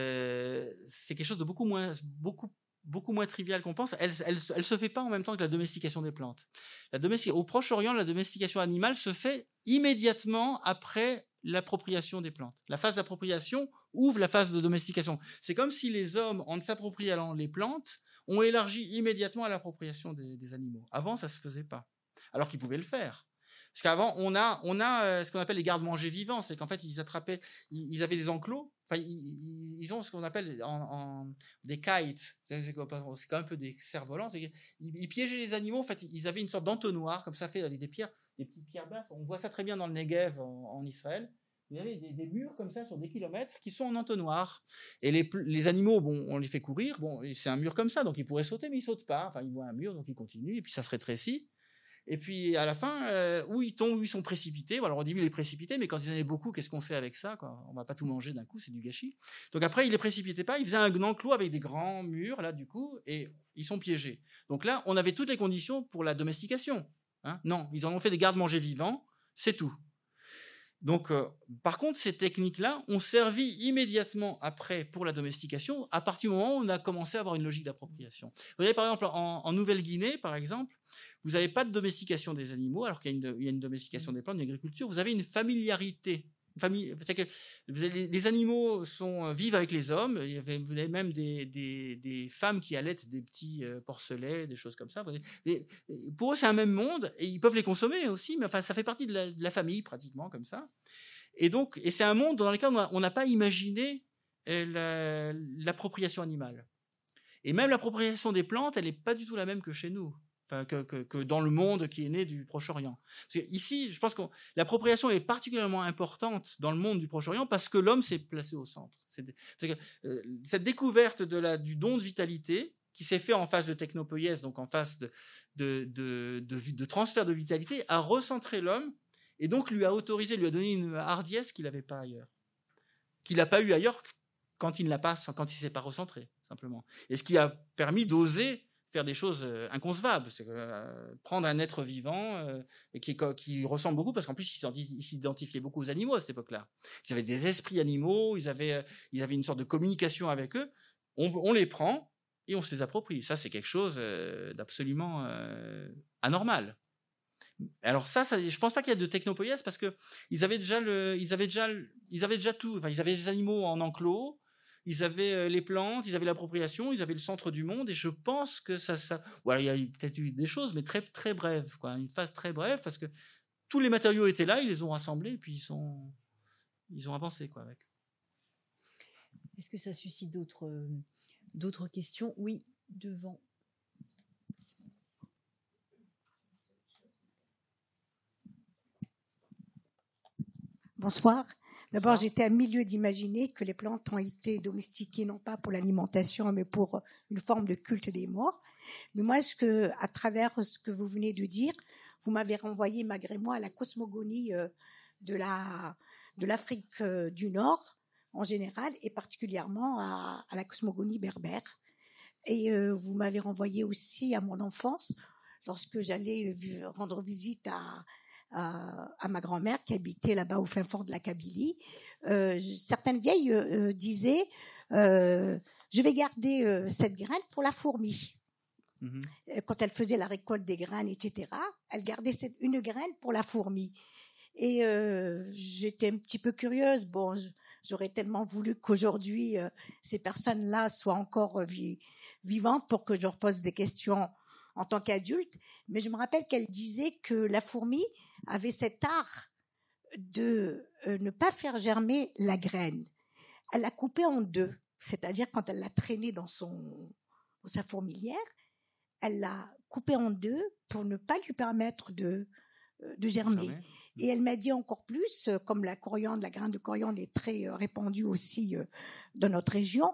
que c'est quelque chose de beaucoup moins... beaucoup beaucoup moins trivial qu'on pense. Elle, elle, elle se fait pas en même temps que la domestication des plantes. La domestic... Au Proche-Orient, la domestication animale se fait immédiatement après l'appropriation des plantes. La phase d'appropriation ouvre la phase de domestication. C'est comme si les hommes, en s'appropriant les plantes, ont élargi immédiatement à l'appropriation des, des animaux. Avant, ça se faisait pas. Alors qu'ils pouvaient le faire. Parce qu'avant, on a, on a ce qu'on appelle les gardes-manger vivants. C'est qu'en fait, ils attrapaient, ils avaient des enclos. Enfin, ils, ils ont ce qu'on appelle en, en, des kites. C'est, c'est, quand même un peu des cerfs-volants. C'est ils, ils piégeaient les animaux. En fait, ils avaient une sorte d'entonnoir, comme ça fait avec des pierres, des petites pierres basses. On voit ça très bien dans le Negev en, en Israël. Il y avait des, des murs comme ça sur des kilomètres qui sont en entonnoir. Et les, les animaux, bon, on les fait courir. Bon, c'est un mur comme ça, donc ils pourraient sauter, mais ils sautent pas. Enfin, ils voient un mur, donc ils continuent. Et puis ça se rétrécit. Et puis à la fin, euh, où ils tombent, où ils sont précipités. Alors au début, il est précipité, mais quand il y en avait beaucoup, qu'est-ce qu'on fait avec ça, quoi? On va pas tout manger d'un coup, c'est du gâchis. Donc après, il les précipitait pas. Il faisait un enclos avec des grands murs là, du coup, et ils sont piégés. Donc là, on avait toutes les conditions pour la domestication. Hein, non, ils en ont fait des gardes-manger vivants, c'est tout. Donc, euh, par contre, ces techniques-là ont servi immédiatement après pour la domestication, à partir du moment où on a commencé à avoir une logique d'appropriation. Vous voyez, par exemple, en, en Nouvelle-Guinée, par exemple, vous n'avez pas de domestication des animaux, alors qu'il y a une, il y a une domestication des plantes, une agriculture. Vous avez une familiarité. Une famille, c'est que les, les animaux sont, vivent avec les hommes. Il y avait, vous avez même des, des, des femmes qui allaitent des petits euh, porcelets, des choses comme ça. Et pour eux, c'est un même monde, et ils peuvent les consommer aussi, mais enfin, ça fait partie de la, de la famille, pratiquement, comme ça. Et donc, et c'est un monde dans lequel on n'a pas imaginé euh, l'appropriation animale. Et même l'appropriation des plantes, elle n'est pas du tout la même que chez nous. Enfin, que, que, que dans le monde qui est né du Proche-Orient. Parce que ici, je pense que l'appropriation est particulièrement importante dans le monde du Proche-Orient parce que l'homme s'est placé au centre. C'est, c'est que, euh, cette découverte de la, du don de vitalité qui s'est fait en phase de technopoïèse, donc en phase de, de, de, de, de, de transfert de vitalité, a recentré l'homme et donc lui a autorisé, lui a donné une hardiesse qu'il n'avait pas ailleurs. Qu'il n'a pas eu ailleurs quand il ne l'a pas, quand il ne s'est pas recentré, simplement. Et ce qui a permis d'oser faire des choses inconcevables, c'est euh, prendre un être vivant euh, qui, qui ressemble beaucoup, parce qu'en plus ils s'identifiaient beaucoup aux animaux à cette époque-là. Ils avaient des esprits animaux, ils avaient, ils avaient une sorte de communication avec eux. On, on les prend et on se les approprie. Ça, c'est quelque chose euh, d'absolument euh, anormal. Alors ça, ça, je pense pas qu'il y a de technopoïèse parce que ils avaient déjà le, ils avaient déjà, ils avaient déjà tout. Enfin, ils avaient les animaux en enclos. Ils avaient les plantes, ils avaient l'appropriation, ils avaient le centre du monde, et je pense que ça, ça, voilà, il y a peut-être eu des choses, mais très, très brèves, quoi, une phase très brève, parce que tous les matériaux étaient là, ils les ont rassemblés, et puis ils sont, ils ont avancé, quoi, avec. Est-ce que ça suscite d'autres, euh, d'autres questions? Oui, devant. Bonsoir. D'abord, j'étais à milieu d'imaginer que les plantes ont été domestiquées non pas pour l'alimentation, mais pour une forme de culte des morts. Mais moi, ce que, à travers ce que vous venez de dire, vous m'avez renvoyé malgré moi à la cosmogonie de la de l'Afrique du Nord en général, et particulièrement à, à la cosmogonie berbère. Et euh, vous m'avez renvoyé aussi à mon enfance, lorsque j'allais rendre visite à À, à ma grand-mère qui habitait là-bas au fin fond de la Kabylie. Euh, certaines vieilles euh, disaient euh, je vais garder euh, cette graine pour la fourmi. Mmh. Quand elle faisait la récolte des graines, et cetera, elle gardait cette, une graine pour la fourmi. Et euh, j'étais un petit peu curieuse. Bon, j'aurais tellement voulu qu'aujourd'hui euh, ces personnes-là soient encore vi- vivantes pour que je leur pose des questions en tant qu'adulte, mais je me rappelle qu'elle disait que la fourmi avait cet art de euh, ne pas faire germer la graine. Elle la coupait en deux, c'est-à-dire quand elle l'a traînée dans, son, dans sa fourmilière, elle l'a coupée en deux pour ne pas lui permettre de, euh, de germer. Jamais. Et elle m'a dit encore plus, euh, comme la coriandre, la graine de coriandre est très euh, répandue aussi euh, dans notre région,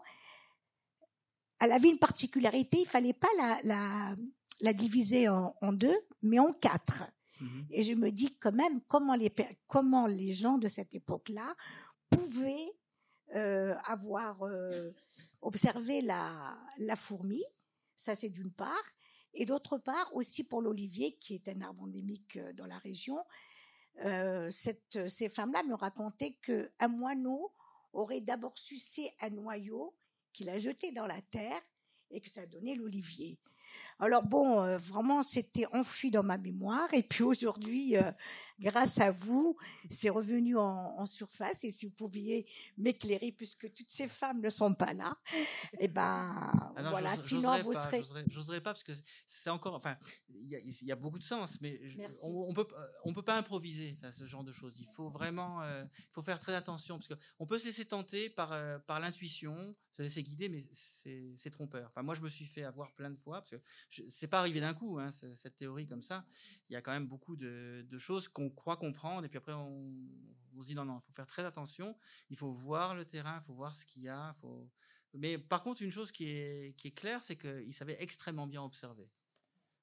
elle avait une particularité, il ne fallait pas la... la la diviser en, en deux, mais en quatre. Mmh. Et je me dis quand même comment les, comment les gens de cette époque-là pouvaient euh, avoir euh, observé la, la fourmi, ça c'est d'une part, et d'autre part aussi pour l'olivier, qui est un arbre endémique dans la région. Euh, cette, ces femmes-là me racontaient qu'un moineau aurait d'abord sucé un noyau qu'il a jeté dans la terre et que ça a donné l'olivier. Alors bon, euh, vraiment, c'était enfui dans ma mémoire. Et puis aujourd'hui, euh, grâce à vous, c'est revenu en, en surface. Et si vous pouviez m'éclairer, puisque toutes ces femmes ne sont pas là, et ben ah non, voilà. Sinon, vous pas, serez. J'oserais, j'oserais pas parce que c'est encore. Enfin, il y a, il y a beaucoup de sens, mais on, on peut, on peut pas improviser enfin, ce genre de choses. Il faut vraiment, euh, il faut faire très attention parce que on peut se laisser tenter par euh, par l'intuition, se laisser guider, mais c'est, c'est trompeur. Enfin, moi, je me suis fait avoir plein de fois parce que je, c'est pas arrivé d'un coup, hein, cette théorie comme ça. Il y a quand même beaucoup de, de choses qu'on croit comprendre et puis après on, on se dit non non, il faut faire très attention. Il faut voir le terrain, il faut voir ce qu'il y a. Faut... Mais par contre, une chose qui est qui est claire, c'est qu'il savait extrêmement bien observer.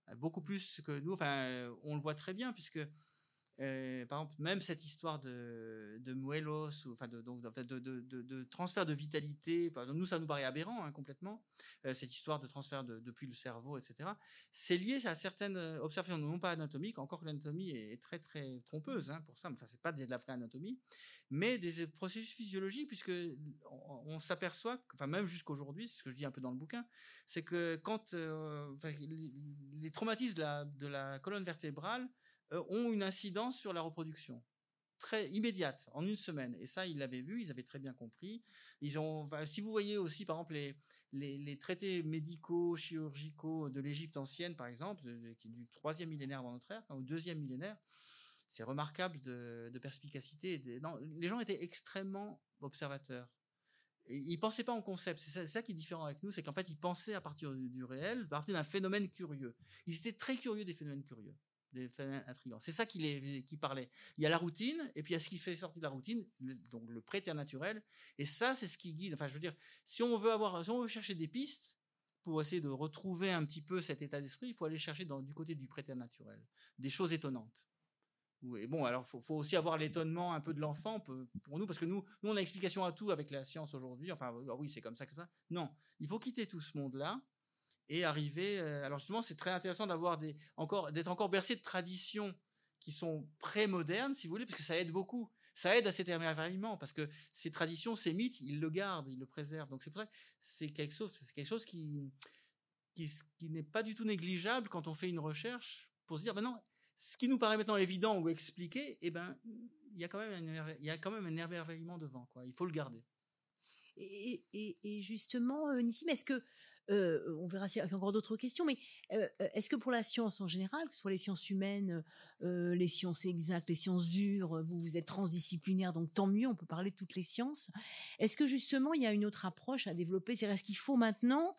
beaucoup plus que nous. Enfin, on le voit très bien puisque Euh, par exemple, même cette histoire de, de muelos, ou, enfin de, donc, de, de, de, de transfert de vitalité, par exemple, nous, ça nous paraît aberrant hein, complètement, euh, cette histoire de transfert de, depuis le cerveau, et cetera. C'est lié à certaines observations, non pas anatomiques, encore que l'anatomie est très, très trompeuse hein, pour ça, enfin, c'est pas de la vraie anatomie, mais des processus physiologiques, puisque on, on s'aperçoit, que, enfin, même jusqu'aujourd'hui, c'est ce que je dis un peu dans le bouquin, c'est que quand euh, enfin, les, les traumatismes de la, de la colonne vertébrale ont une incidence sur la reproduction très immédiate, en une semaine. Et ça, ils l'avaient vu, ils avaient très bien compris. Ils ont, enfin, si vous voyez aussi, par exemple, les, les, les traités médicaux, chirurgicaux de l'Égypte ancienne, par exemple, qui est du troisième millénaire avant notre ère, au deuxième millénaire, c'est remarquable de, de perspicacité. De, non, les gens étaient extrêmement observateurs. Et ils pensaient pas en concept. C'est ça, c'est ça qui est différent avec nous, c'est qu'en fait, ils pensaient à partir du, du réel, à partir d'un phénomène curieux. Ils étaient très curieux des phénomènes curieux. Des phénomènes intrigants. C'est ça qui, les, qui parlait. Il y a la routine, et puis il y a ce qui fait sortir de la routine, le, donc le préternaturel, et ça, c'est ce qui guide. Enfin, je veux dire, si on veut avoir, si on veut chercher des pistes pour essayer de retrouver un petit peu cet état d'esprit, il faut aller chercher dans, du côté du préternaturel, des choses étonnantes. Et bon, alors, faut, faut aussi avoir l'étonnement un peu de l'enfant pour nous, parce que nous, nous, on a explication à tout avec la science aujourd'hui. Enfin, oui, c'est comme ça que ça. Non, il faut quitter tout ce monde-là. Et arriver, euh, alors justement, c'est très intéressant d'avoir des, encore, d'être encore bercé de traditions qui sont pré-modernes, si vous voulez, parce que ça aide beaucoup. Ça aide à cet émerveillement, parce que ces traditions, ces mythes, ils le gardent, ils le préservent. Donc c'est pour ça que c'est quelque chose, c'est quelque chose qui, qui, qui n'est pas du tout négligeable quand on fait une recherche pour se dire, ben non, ce qui nous paraît maintenant évident ou expliqué, eh ben, il y a quand même un, il y a quand même un émerveillement devant, quoi. Il faut le garder. Et, et, et justement, euh, Nissim, est-ce que, euh, on verra s'il y a encore d'autres questions, mais euh, est-ce que pour la science en général, que ce soit les sciences humaines, euh, les sciences exactes, les sciences dures, vous, vous êtes transdisciplinaire, donc tant mieux, on peut parler de toutes les sciences. Est-ce que justement, il y a une autre approche à développer? C'est-à-dire, est-ce qu'il faut maintenant,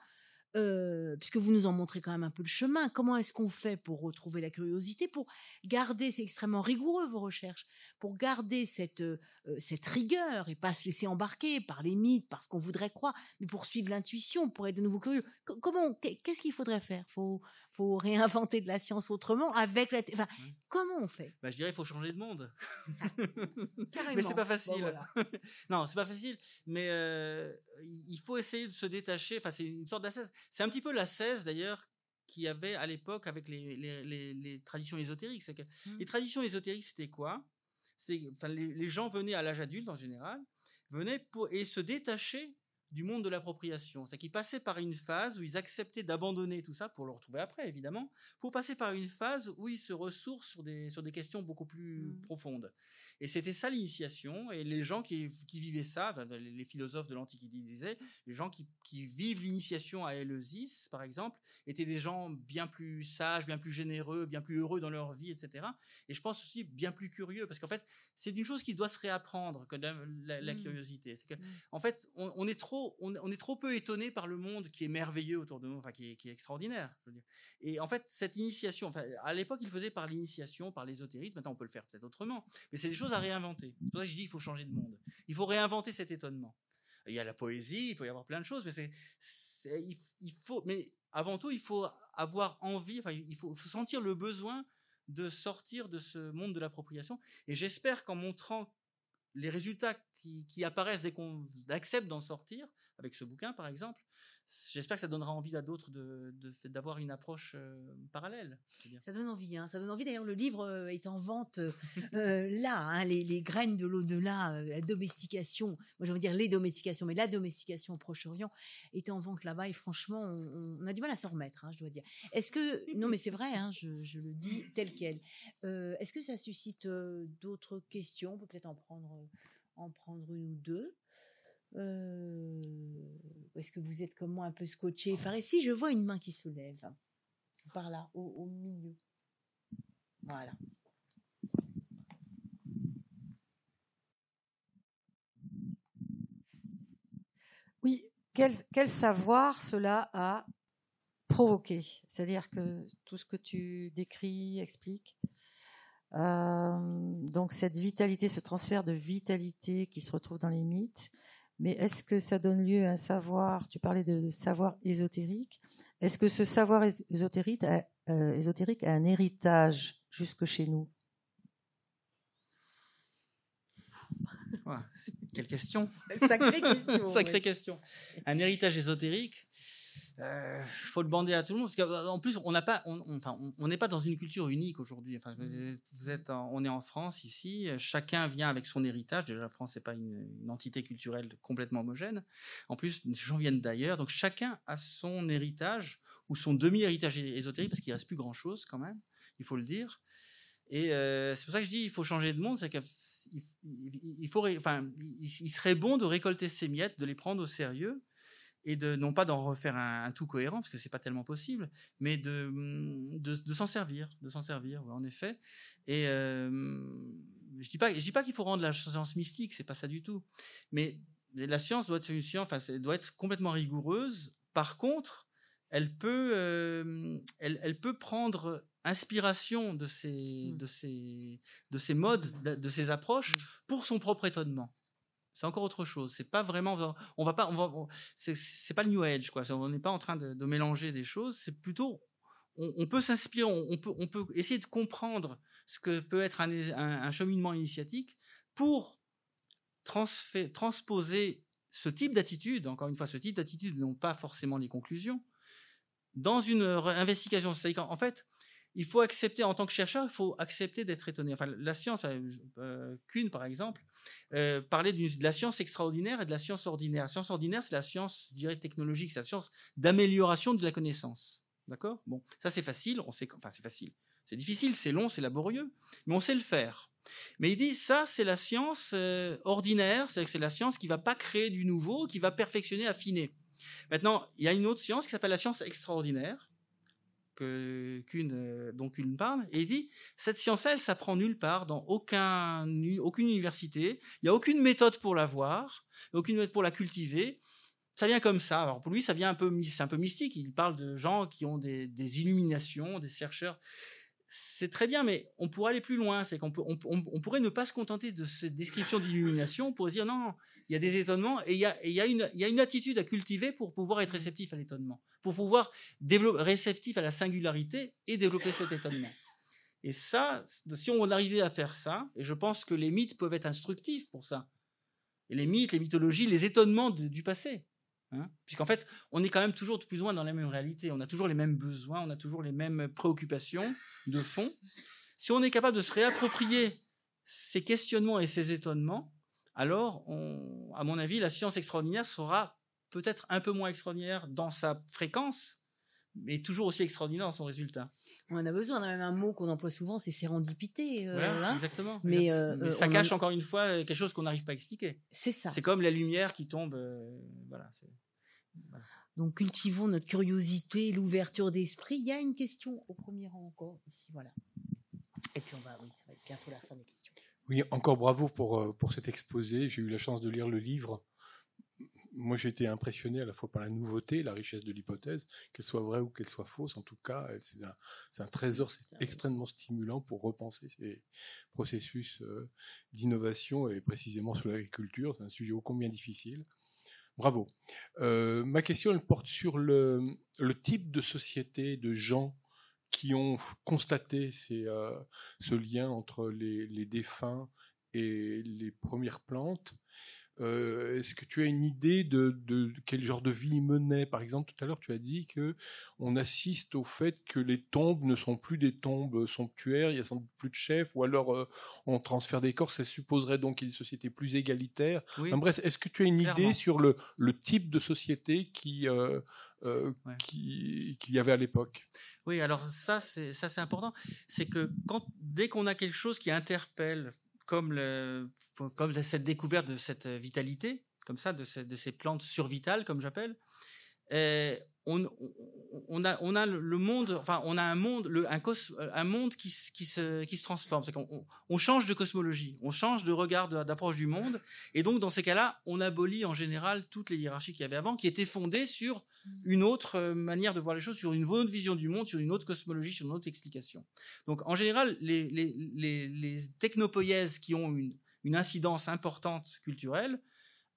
Euh, puisque vous nous en montrez quand même un peu le chemin, comment est-ce qu'on fait pour retrouver la curiosité, pour garder, c'est extrêmement rigoureux vos recherches, pour garder cette, euh, cette rigueur et pas se laisser embarquer par les mythes, par ce qu'on voudrait croire, mais pour suivre l'intuition, pour être de nouveau curieux. C- comment, qu'est-ce qu'il faudrait faire? Faut, faut réinventer de la science autrement avec la, enfin, mmh. Comment on fait? Bah, je dirais, il faut changer de monde. Carrément. Mais c'est pas facile. Bon, voilà. Non, c'est pas facile. Mais euh, il faut essayer de se détacher. Enfin, c'est une sorte d'ascèse. C'est un petit peu l'ascèse d'ailleurs qu'il y avait à l'époque avec les, les, les, les traditions ésotériques. C'est que mmh. Les traditions ésotériques, c'était quoi? C'était, enfin, les, les gens venaient à l'âge adulte en général, venaient pour et se détacher du monde de l'appropriation. C'est qu'ils passaient par une phase où ils acceptaient d'abandonner tout ça pour le retrouver après, évidemment, pour passer par une phase où ils se ressourcent sur des, sur des questions beaucoup plus mmh. profondes. Et c'était ça l'initiation, et les gens qui, qui vivaient ça, enfin, les philosophes de l'Antiquité disaient, les gens qui, qui vivent l'initiation à Éleusis, par exemple, étaient des gens bien plus sages, bien plus généreux, bien plus heureux dans leur vie, et cetera. Et je pense aussi bien plus curieux, parce qu'en fait, c'est une chose qui doit se réapprendre, que la, la, la mmh. curiosité. C'est que, mmh. en fait, on, on est trop On, on est trop peu étonné par le monde qui est merveilleux autour de nous, enfin qui est, qui est extraordinaire. Je veux dire. Et en fait, cette initiation, enfin, à l'époque, il faisait par l'initiation, par l'ésotérisme. Maintenant, on peut le faire peut-être autrement, mais c'est des choses à réinventer. C'est pour ça que je dis, il faut changer de monde. Il faut réinventer cet étonnement. Il y a la poésie, il peut y avoir plein de choses, mais c'est, c'est il, il faut, mais avant tout, il faut avoir envie, enfin, il faut, il faut sentir le besoin de sortir de ce monde de l'appropriation. Et j'espère qu'en montrant les résultats qui, qui apparaissent dès qu'on accepte d'en sortir, avec ce bouquin par exemple, j'espère que ça donnera envie à d'autres de, de, d'avoir une approche euh, parallèle. Ça donne envie, hein, ça donne envie. D'ailleurs, le livre euh, est en vente euh, là, hein, les, les graines de l'au-delà, euh, la domestication, moi j'ai envie de dire les domestications, mais la domestication au Proche-Orient est en vente là-bas, et franchement, on, on a du mal à s'en remettre, hein, je dois dire. Est-ce que, non mais c'est vrai, hein, je, je le dis tel quel, euh, est-ce que ça suscite euh, d'autres questions? On peut peut-être en prendre, en prendre une ou deux. Euh, est-ce que vous êtes comme moi un peu scotché? Enfin, si je vois une main qui se lève par là, au, au milieu. Voilà. Oui, quel, quel savoir cela a provoqué? C'est-à-dire que tout ce que tu décris, expliques, euh, donc cette vitalité, ce transfert de vitalité qui se retrouve dans les mythes. Mais est-ce que ça donne lieu à un savoir, tu parlais de savoir ésotérique, est-ce que ce savoir ésotérique a, euh, ésotérique a un héritage jusque chez nous? Ouais, quelle question. Sacrée question. Sacrée ouais. question. Un héritage ésotérique, il euh, faut le bander à tout le monde, parce qu'en plus, on n'a pas, on, on, enfin, on n'est pas dans une culture unique aujourd'hui. Enfin, vous êtes, en, on est en France ici, chacun vient avec son héritage. Déjà, la France, c'est pas une, une entité culturelle complètement homogène. En plus, les gens viennent d'ailleurs, donc chacun a son héritage ou son demi-héritage ésotérique, parce qu'il reste plus grand-chose quand même, il faut le dire. Et euh, c'est pour ça que je dis il faut changer de monde, c'est qu'il il, il faut, enfin, il, il serait bon de récolter ces miettes, de les prendre au sérieux et de non pas d'en refaire un, un tout cohérent parce que c'est pas tellement possible, mais de de, de s'en servir, de s'en servir, ouais, en effet. Et euh, je dis pas, je dis pas qu'il faut rendre la science mystique, c'est pas ça du tout, mais la science doit être une science, enfin, elle doit être complètement rigoureuse. Par contre, elle peut, euh, elle, elle peut prendre inspiration de ces, de ces, de ces modes, de, de ces approches pour son propre étonnement. C'est encore autre chose. C'est pas vraiment, on va pas, on va, on, c'est, c'est pas le New Age, quoi. On n'est pas en train de, de mélanger des choses. C'est plutôt, on, on peut s'inspirer, on, on peut, on peut essayer de comprendre ce que peut être un, un, un cheminement initiatique pour transfé, transposer ce type d'attitude. Encore une fois, ce type d'attitude n'ont pas forcément les conclusions dans une investigation. C'est-à-dire qu'en fait, il faut accepter, en tant que chercheur, il faut accepter d'être étonné. Enfin, la science, euh, Kuhn, par exemple, euh, parlait d'une, de la science extraordinaire et de la science ordinaire. La science ordinaire, c'est la science, je dirais, technologique, c'est la science d'amélioration de la connaissance. D'accord ? Bon, ça c'est facile, on sait, enfin c'est facile. C'est difficile, c'est long, c'est laborieux, mais on sait le faire. Mais il dit, ça c'est la science euh, ordinaire, c'est-à-dire que c'est la science qui ne va pas créer du nouveau, qui va perfectionner, affiner. Maintenant, il y a une autre science qui s'appelle la science extraordinaire, que Kuhn, euh, dont Kuhn parle, et il dit, cette science-là, elle s'apprend nulle part, dans aucun, aucune université, il n'y a aucune méthode pour la voir, aucune méthode pour la cultiver, ça vient comme ça. Alors pour lui, ça vient un peu, c'est un peu mystique, il parle de gens qui ont des, des illuminations, des chercheurs, c'est très bien, mais on pourrait aller plus loin, c'est qu'on peut, on, on, on pourrait ne pas se contenter de cette description d'illumination, on pourrait se dire non, il y a des étonnements, et il y a, et il y a une, il y a une attitude à cultiver pour pouvoir être réceptif à l'étonnement, pour pouvoir développer, réceptif à la singularité et développer cet étonnement. Et ça, si on arrivait à faire ça, et je pense que les mythes peuvent être instructifs pour ça, et les mythes, les mythologies, les étonnements de, du passé, hein, puisqu'en fait, on est quand même toujours de plus ou moins dans la même réalité, on a toujours les mêmes besoins, on a toujours les mêmes préoccupations de fond. Si on est capable de se réapproprier ces questionnements et ces étonnements, alors, on, à mon avis, la science extraordinaire sera peut-être un peu moins extraordinaire dans sa fréquence, mais toujours aussi extraordinaire dans son résultat. On en a besoin, on a même un mot qu'on emploie souvent, c'est sérendipité. Euh, voilà, hein exactement. Mais, euh, mais ça cache en... encore une fois quelque chose qu'on n'arrive pas à expliquer. C'est ça. C'est comme la lumière qui tombe. Euh, voilà, c'est... Voilà. Donc cultivons notre curiosité, l'ouverture d'esprit. Il y a une question au premier rang encore ici, voilà. Et puis on va, oui, ça va être bientôt la fin des questions. Oui, encore bravo pour pour cet exposé. J'ai eu la chance de lire le livre. Moi, j'ai été impressionné à la fois par la nouveauté, la richesse de l'hypothèse, qu'elle soit vraie ou qu'elle soit fausse. En tout cas, c'est un, c'est un trésor, c'est extrêmement stimulant pour repenser ces processus d'innovation et précisément sur l'agriculture. C'est un sujet ô combien difficile. Bravo. Euh, ma question, elle porte sur le, le type de société, de gens qui ont constaté ces, euh, ce lien entre les, les défunts et les premières plantes. Euh, est-ce que tu as une idée de, de, de quel genre de vie ils menaient ? Par exemple, tout à l'heure, tu as dit que on assiste au fait que les tombes ne sont plus des tombes sanctuaires, il y a sans doute plus de chefs, ou alors euh, on transfère des corps, ça supposerait donc qu'il y ait une société plus égalitaire. Oui. Enfin, bref, est-ce que tu as une Clairement. idée sur le, le type de société qui, euh, euh, ouais. qui, qu'il y avait à l'époque ? Oui, alors ça, c'est, ça, c'est important. C'est que quand, dès qu'on a quelque chose qui interpelle, comme, le, comme cette découverte de cette vitalité, comme ça, de, ce, de ces plantes survitales, comme j'appelle, euh, on, on, a, on a le monde, enfin, on a un monde, le, un, cos, un monde qui, qui, se, qui se transforme. C'est qu'on on, on change de cosmologie, on change de regard, de, d'approche du monde, et donc dans ces cas-là, on abolit en général toutes les hiérarchies qu'il y avait avant, qui étaient fondées sur une autre manière de voir les choses, sur une autre vision du monde, sur une autre cosmologie, sur une autre explication. Donc en général, les, les, les, les technopoïèses qui ont une, une incidence importante culturelle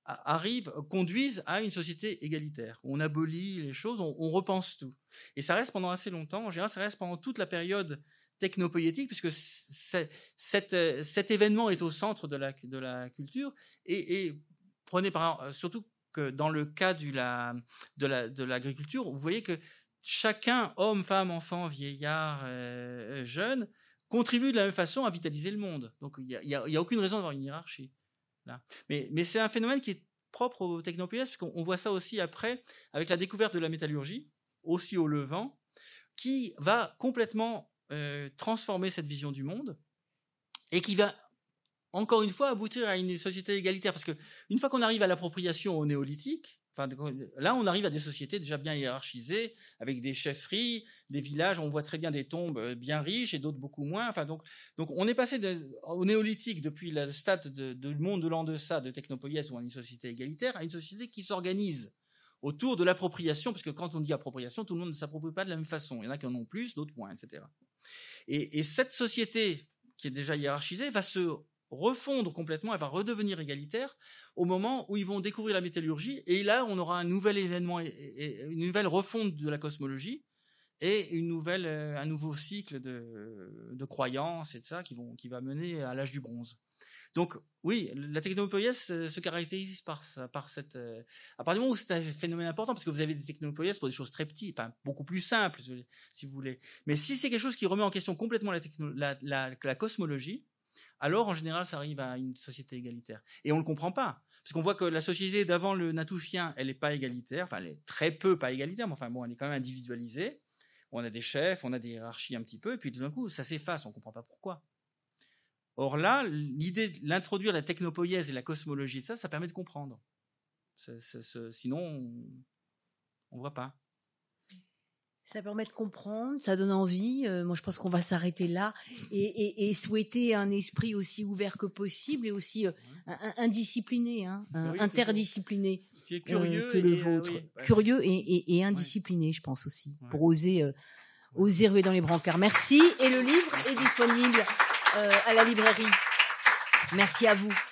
arrivent, conduisent à une société égalitaire. On abolit les choses, on, on repense tout. Et ça reste pendant assez longtemps. En général, ça reste pendant toute la période technopoïétique, puisque c'est, cet, cet événement est au centre de la, de la culture. Et, et prenez par exemple, surtout que dans le cas du, la, de, la, de l'agriculture, vous voyez que chacun, homme, femme, enfant, vieillard, euh, jeune, contribue de la même façon à vitaliser le monde. Donc il n'y a, a, a aucune raison d'avoir une hiérarchie. Là. Mais, mais c'est un phénomène qui est propre au technopoïèse, parce qu'on voit ça aussi après avec la découverte de la métallurgie, aussi au Levant, qui va complètement euh, transformer cette vision du monde et qui va encore une fois aboutir à une société égalitaire. Parce qu'une fois qu'on arrive à l'appropriation au néolithique, enfin, là on arrive à des sociétés déjà bien hiérarchisées, avec des chefferies, des villages, on voit très bien des tombes bien riches et d'autres beaucoup moins. Enfin, donc, donc on est passé de, au néolithique, depuis le stade de, de monde de l'an deçà, de technopoïèse, ou une société égalitaire, à une société qui s'organise autour de l'appropriation, parce que quand on dit appropriation, tout le monde ne s'approprie pas de la même façon. Il y en a qui en ont plus, d'autres moins, et cetera. Et, et cette société qui est déjà hiérarchisée va se refondre complètement, elle va redevenir égalitaire au moment où ils vont découvrir la métallurgie, et là on aura un nouvel événement, une nouvelle refonte de la cosmologie et une nouvelle, un nouveau cycle de, de croyances et de ça qui, vont, qui va mener à l'âge du bronze. Donc oui, la technopoïèse se caractérise par, ça, par cette... À partir du moment où c'est un phénomène important, parce que vous avez des technopoïèses pour des choses très petites, enfin, beaucoup plus simples si vous voulez, mais si c'est quelque chose qui remet en question complètement la, techno, la, la, la cosmologie, alors en général ça arrive à une société égalitaire. Et on ne le comprend pas, parce qu'on voit que la société d'avant le Natoufien, elle n'est pas égalitaire, enfin elle est très peu pas égalitaire, mais enfin bon, elle est quand même individualisée. On a des chefs, on a des hiérarchies un petit peu, et puis tout d'un coup ça s'efface, on ne comprend pas pourquoi. Or là, l'idée d'introduire la technopoïèse et la cosmologie de ça, ça permet de comprendre. C'est, c'est, c'est, sinon, on ne voit pas. Ça permet de comprendre, ça donne envie. Euh, moi, je pense qu'on va s'arrêter là et, et, et souhaiter un esprit aussi ouvert que possible et aussi euh, un, indiscipliné, hein, un, interdiscipliné qui est curieux euh, que le et, vôtre. Euh, oui, ouais. Curieux et, et, et indiscipliné, ouais. Je pense aussi, ouais. pour oser, euh, oser ruer dans les brancards. Merci. Et le livre est disponible euh, à la librairie. Merci à vous.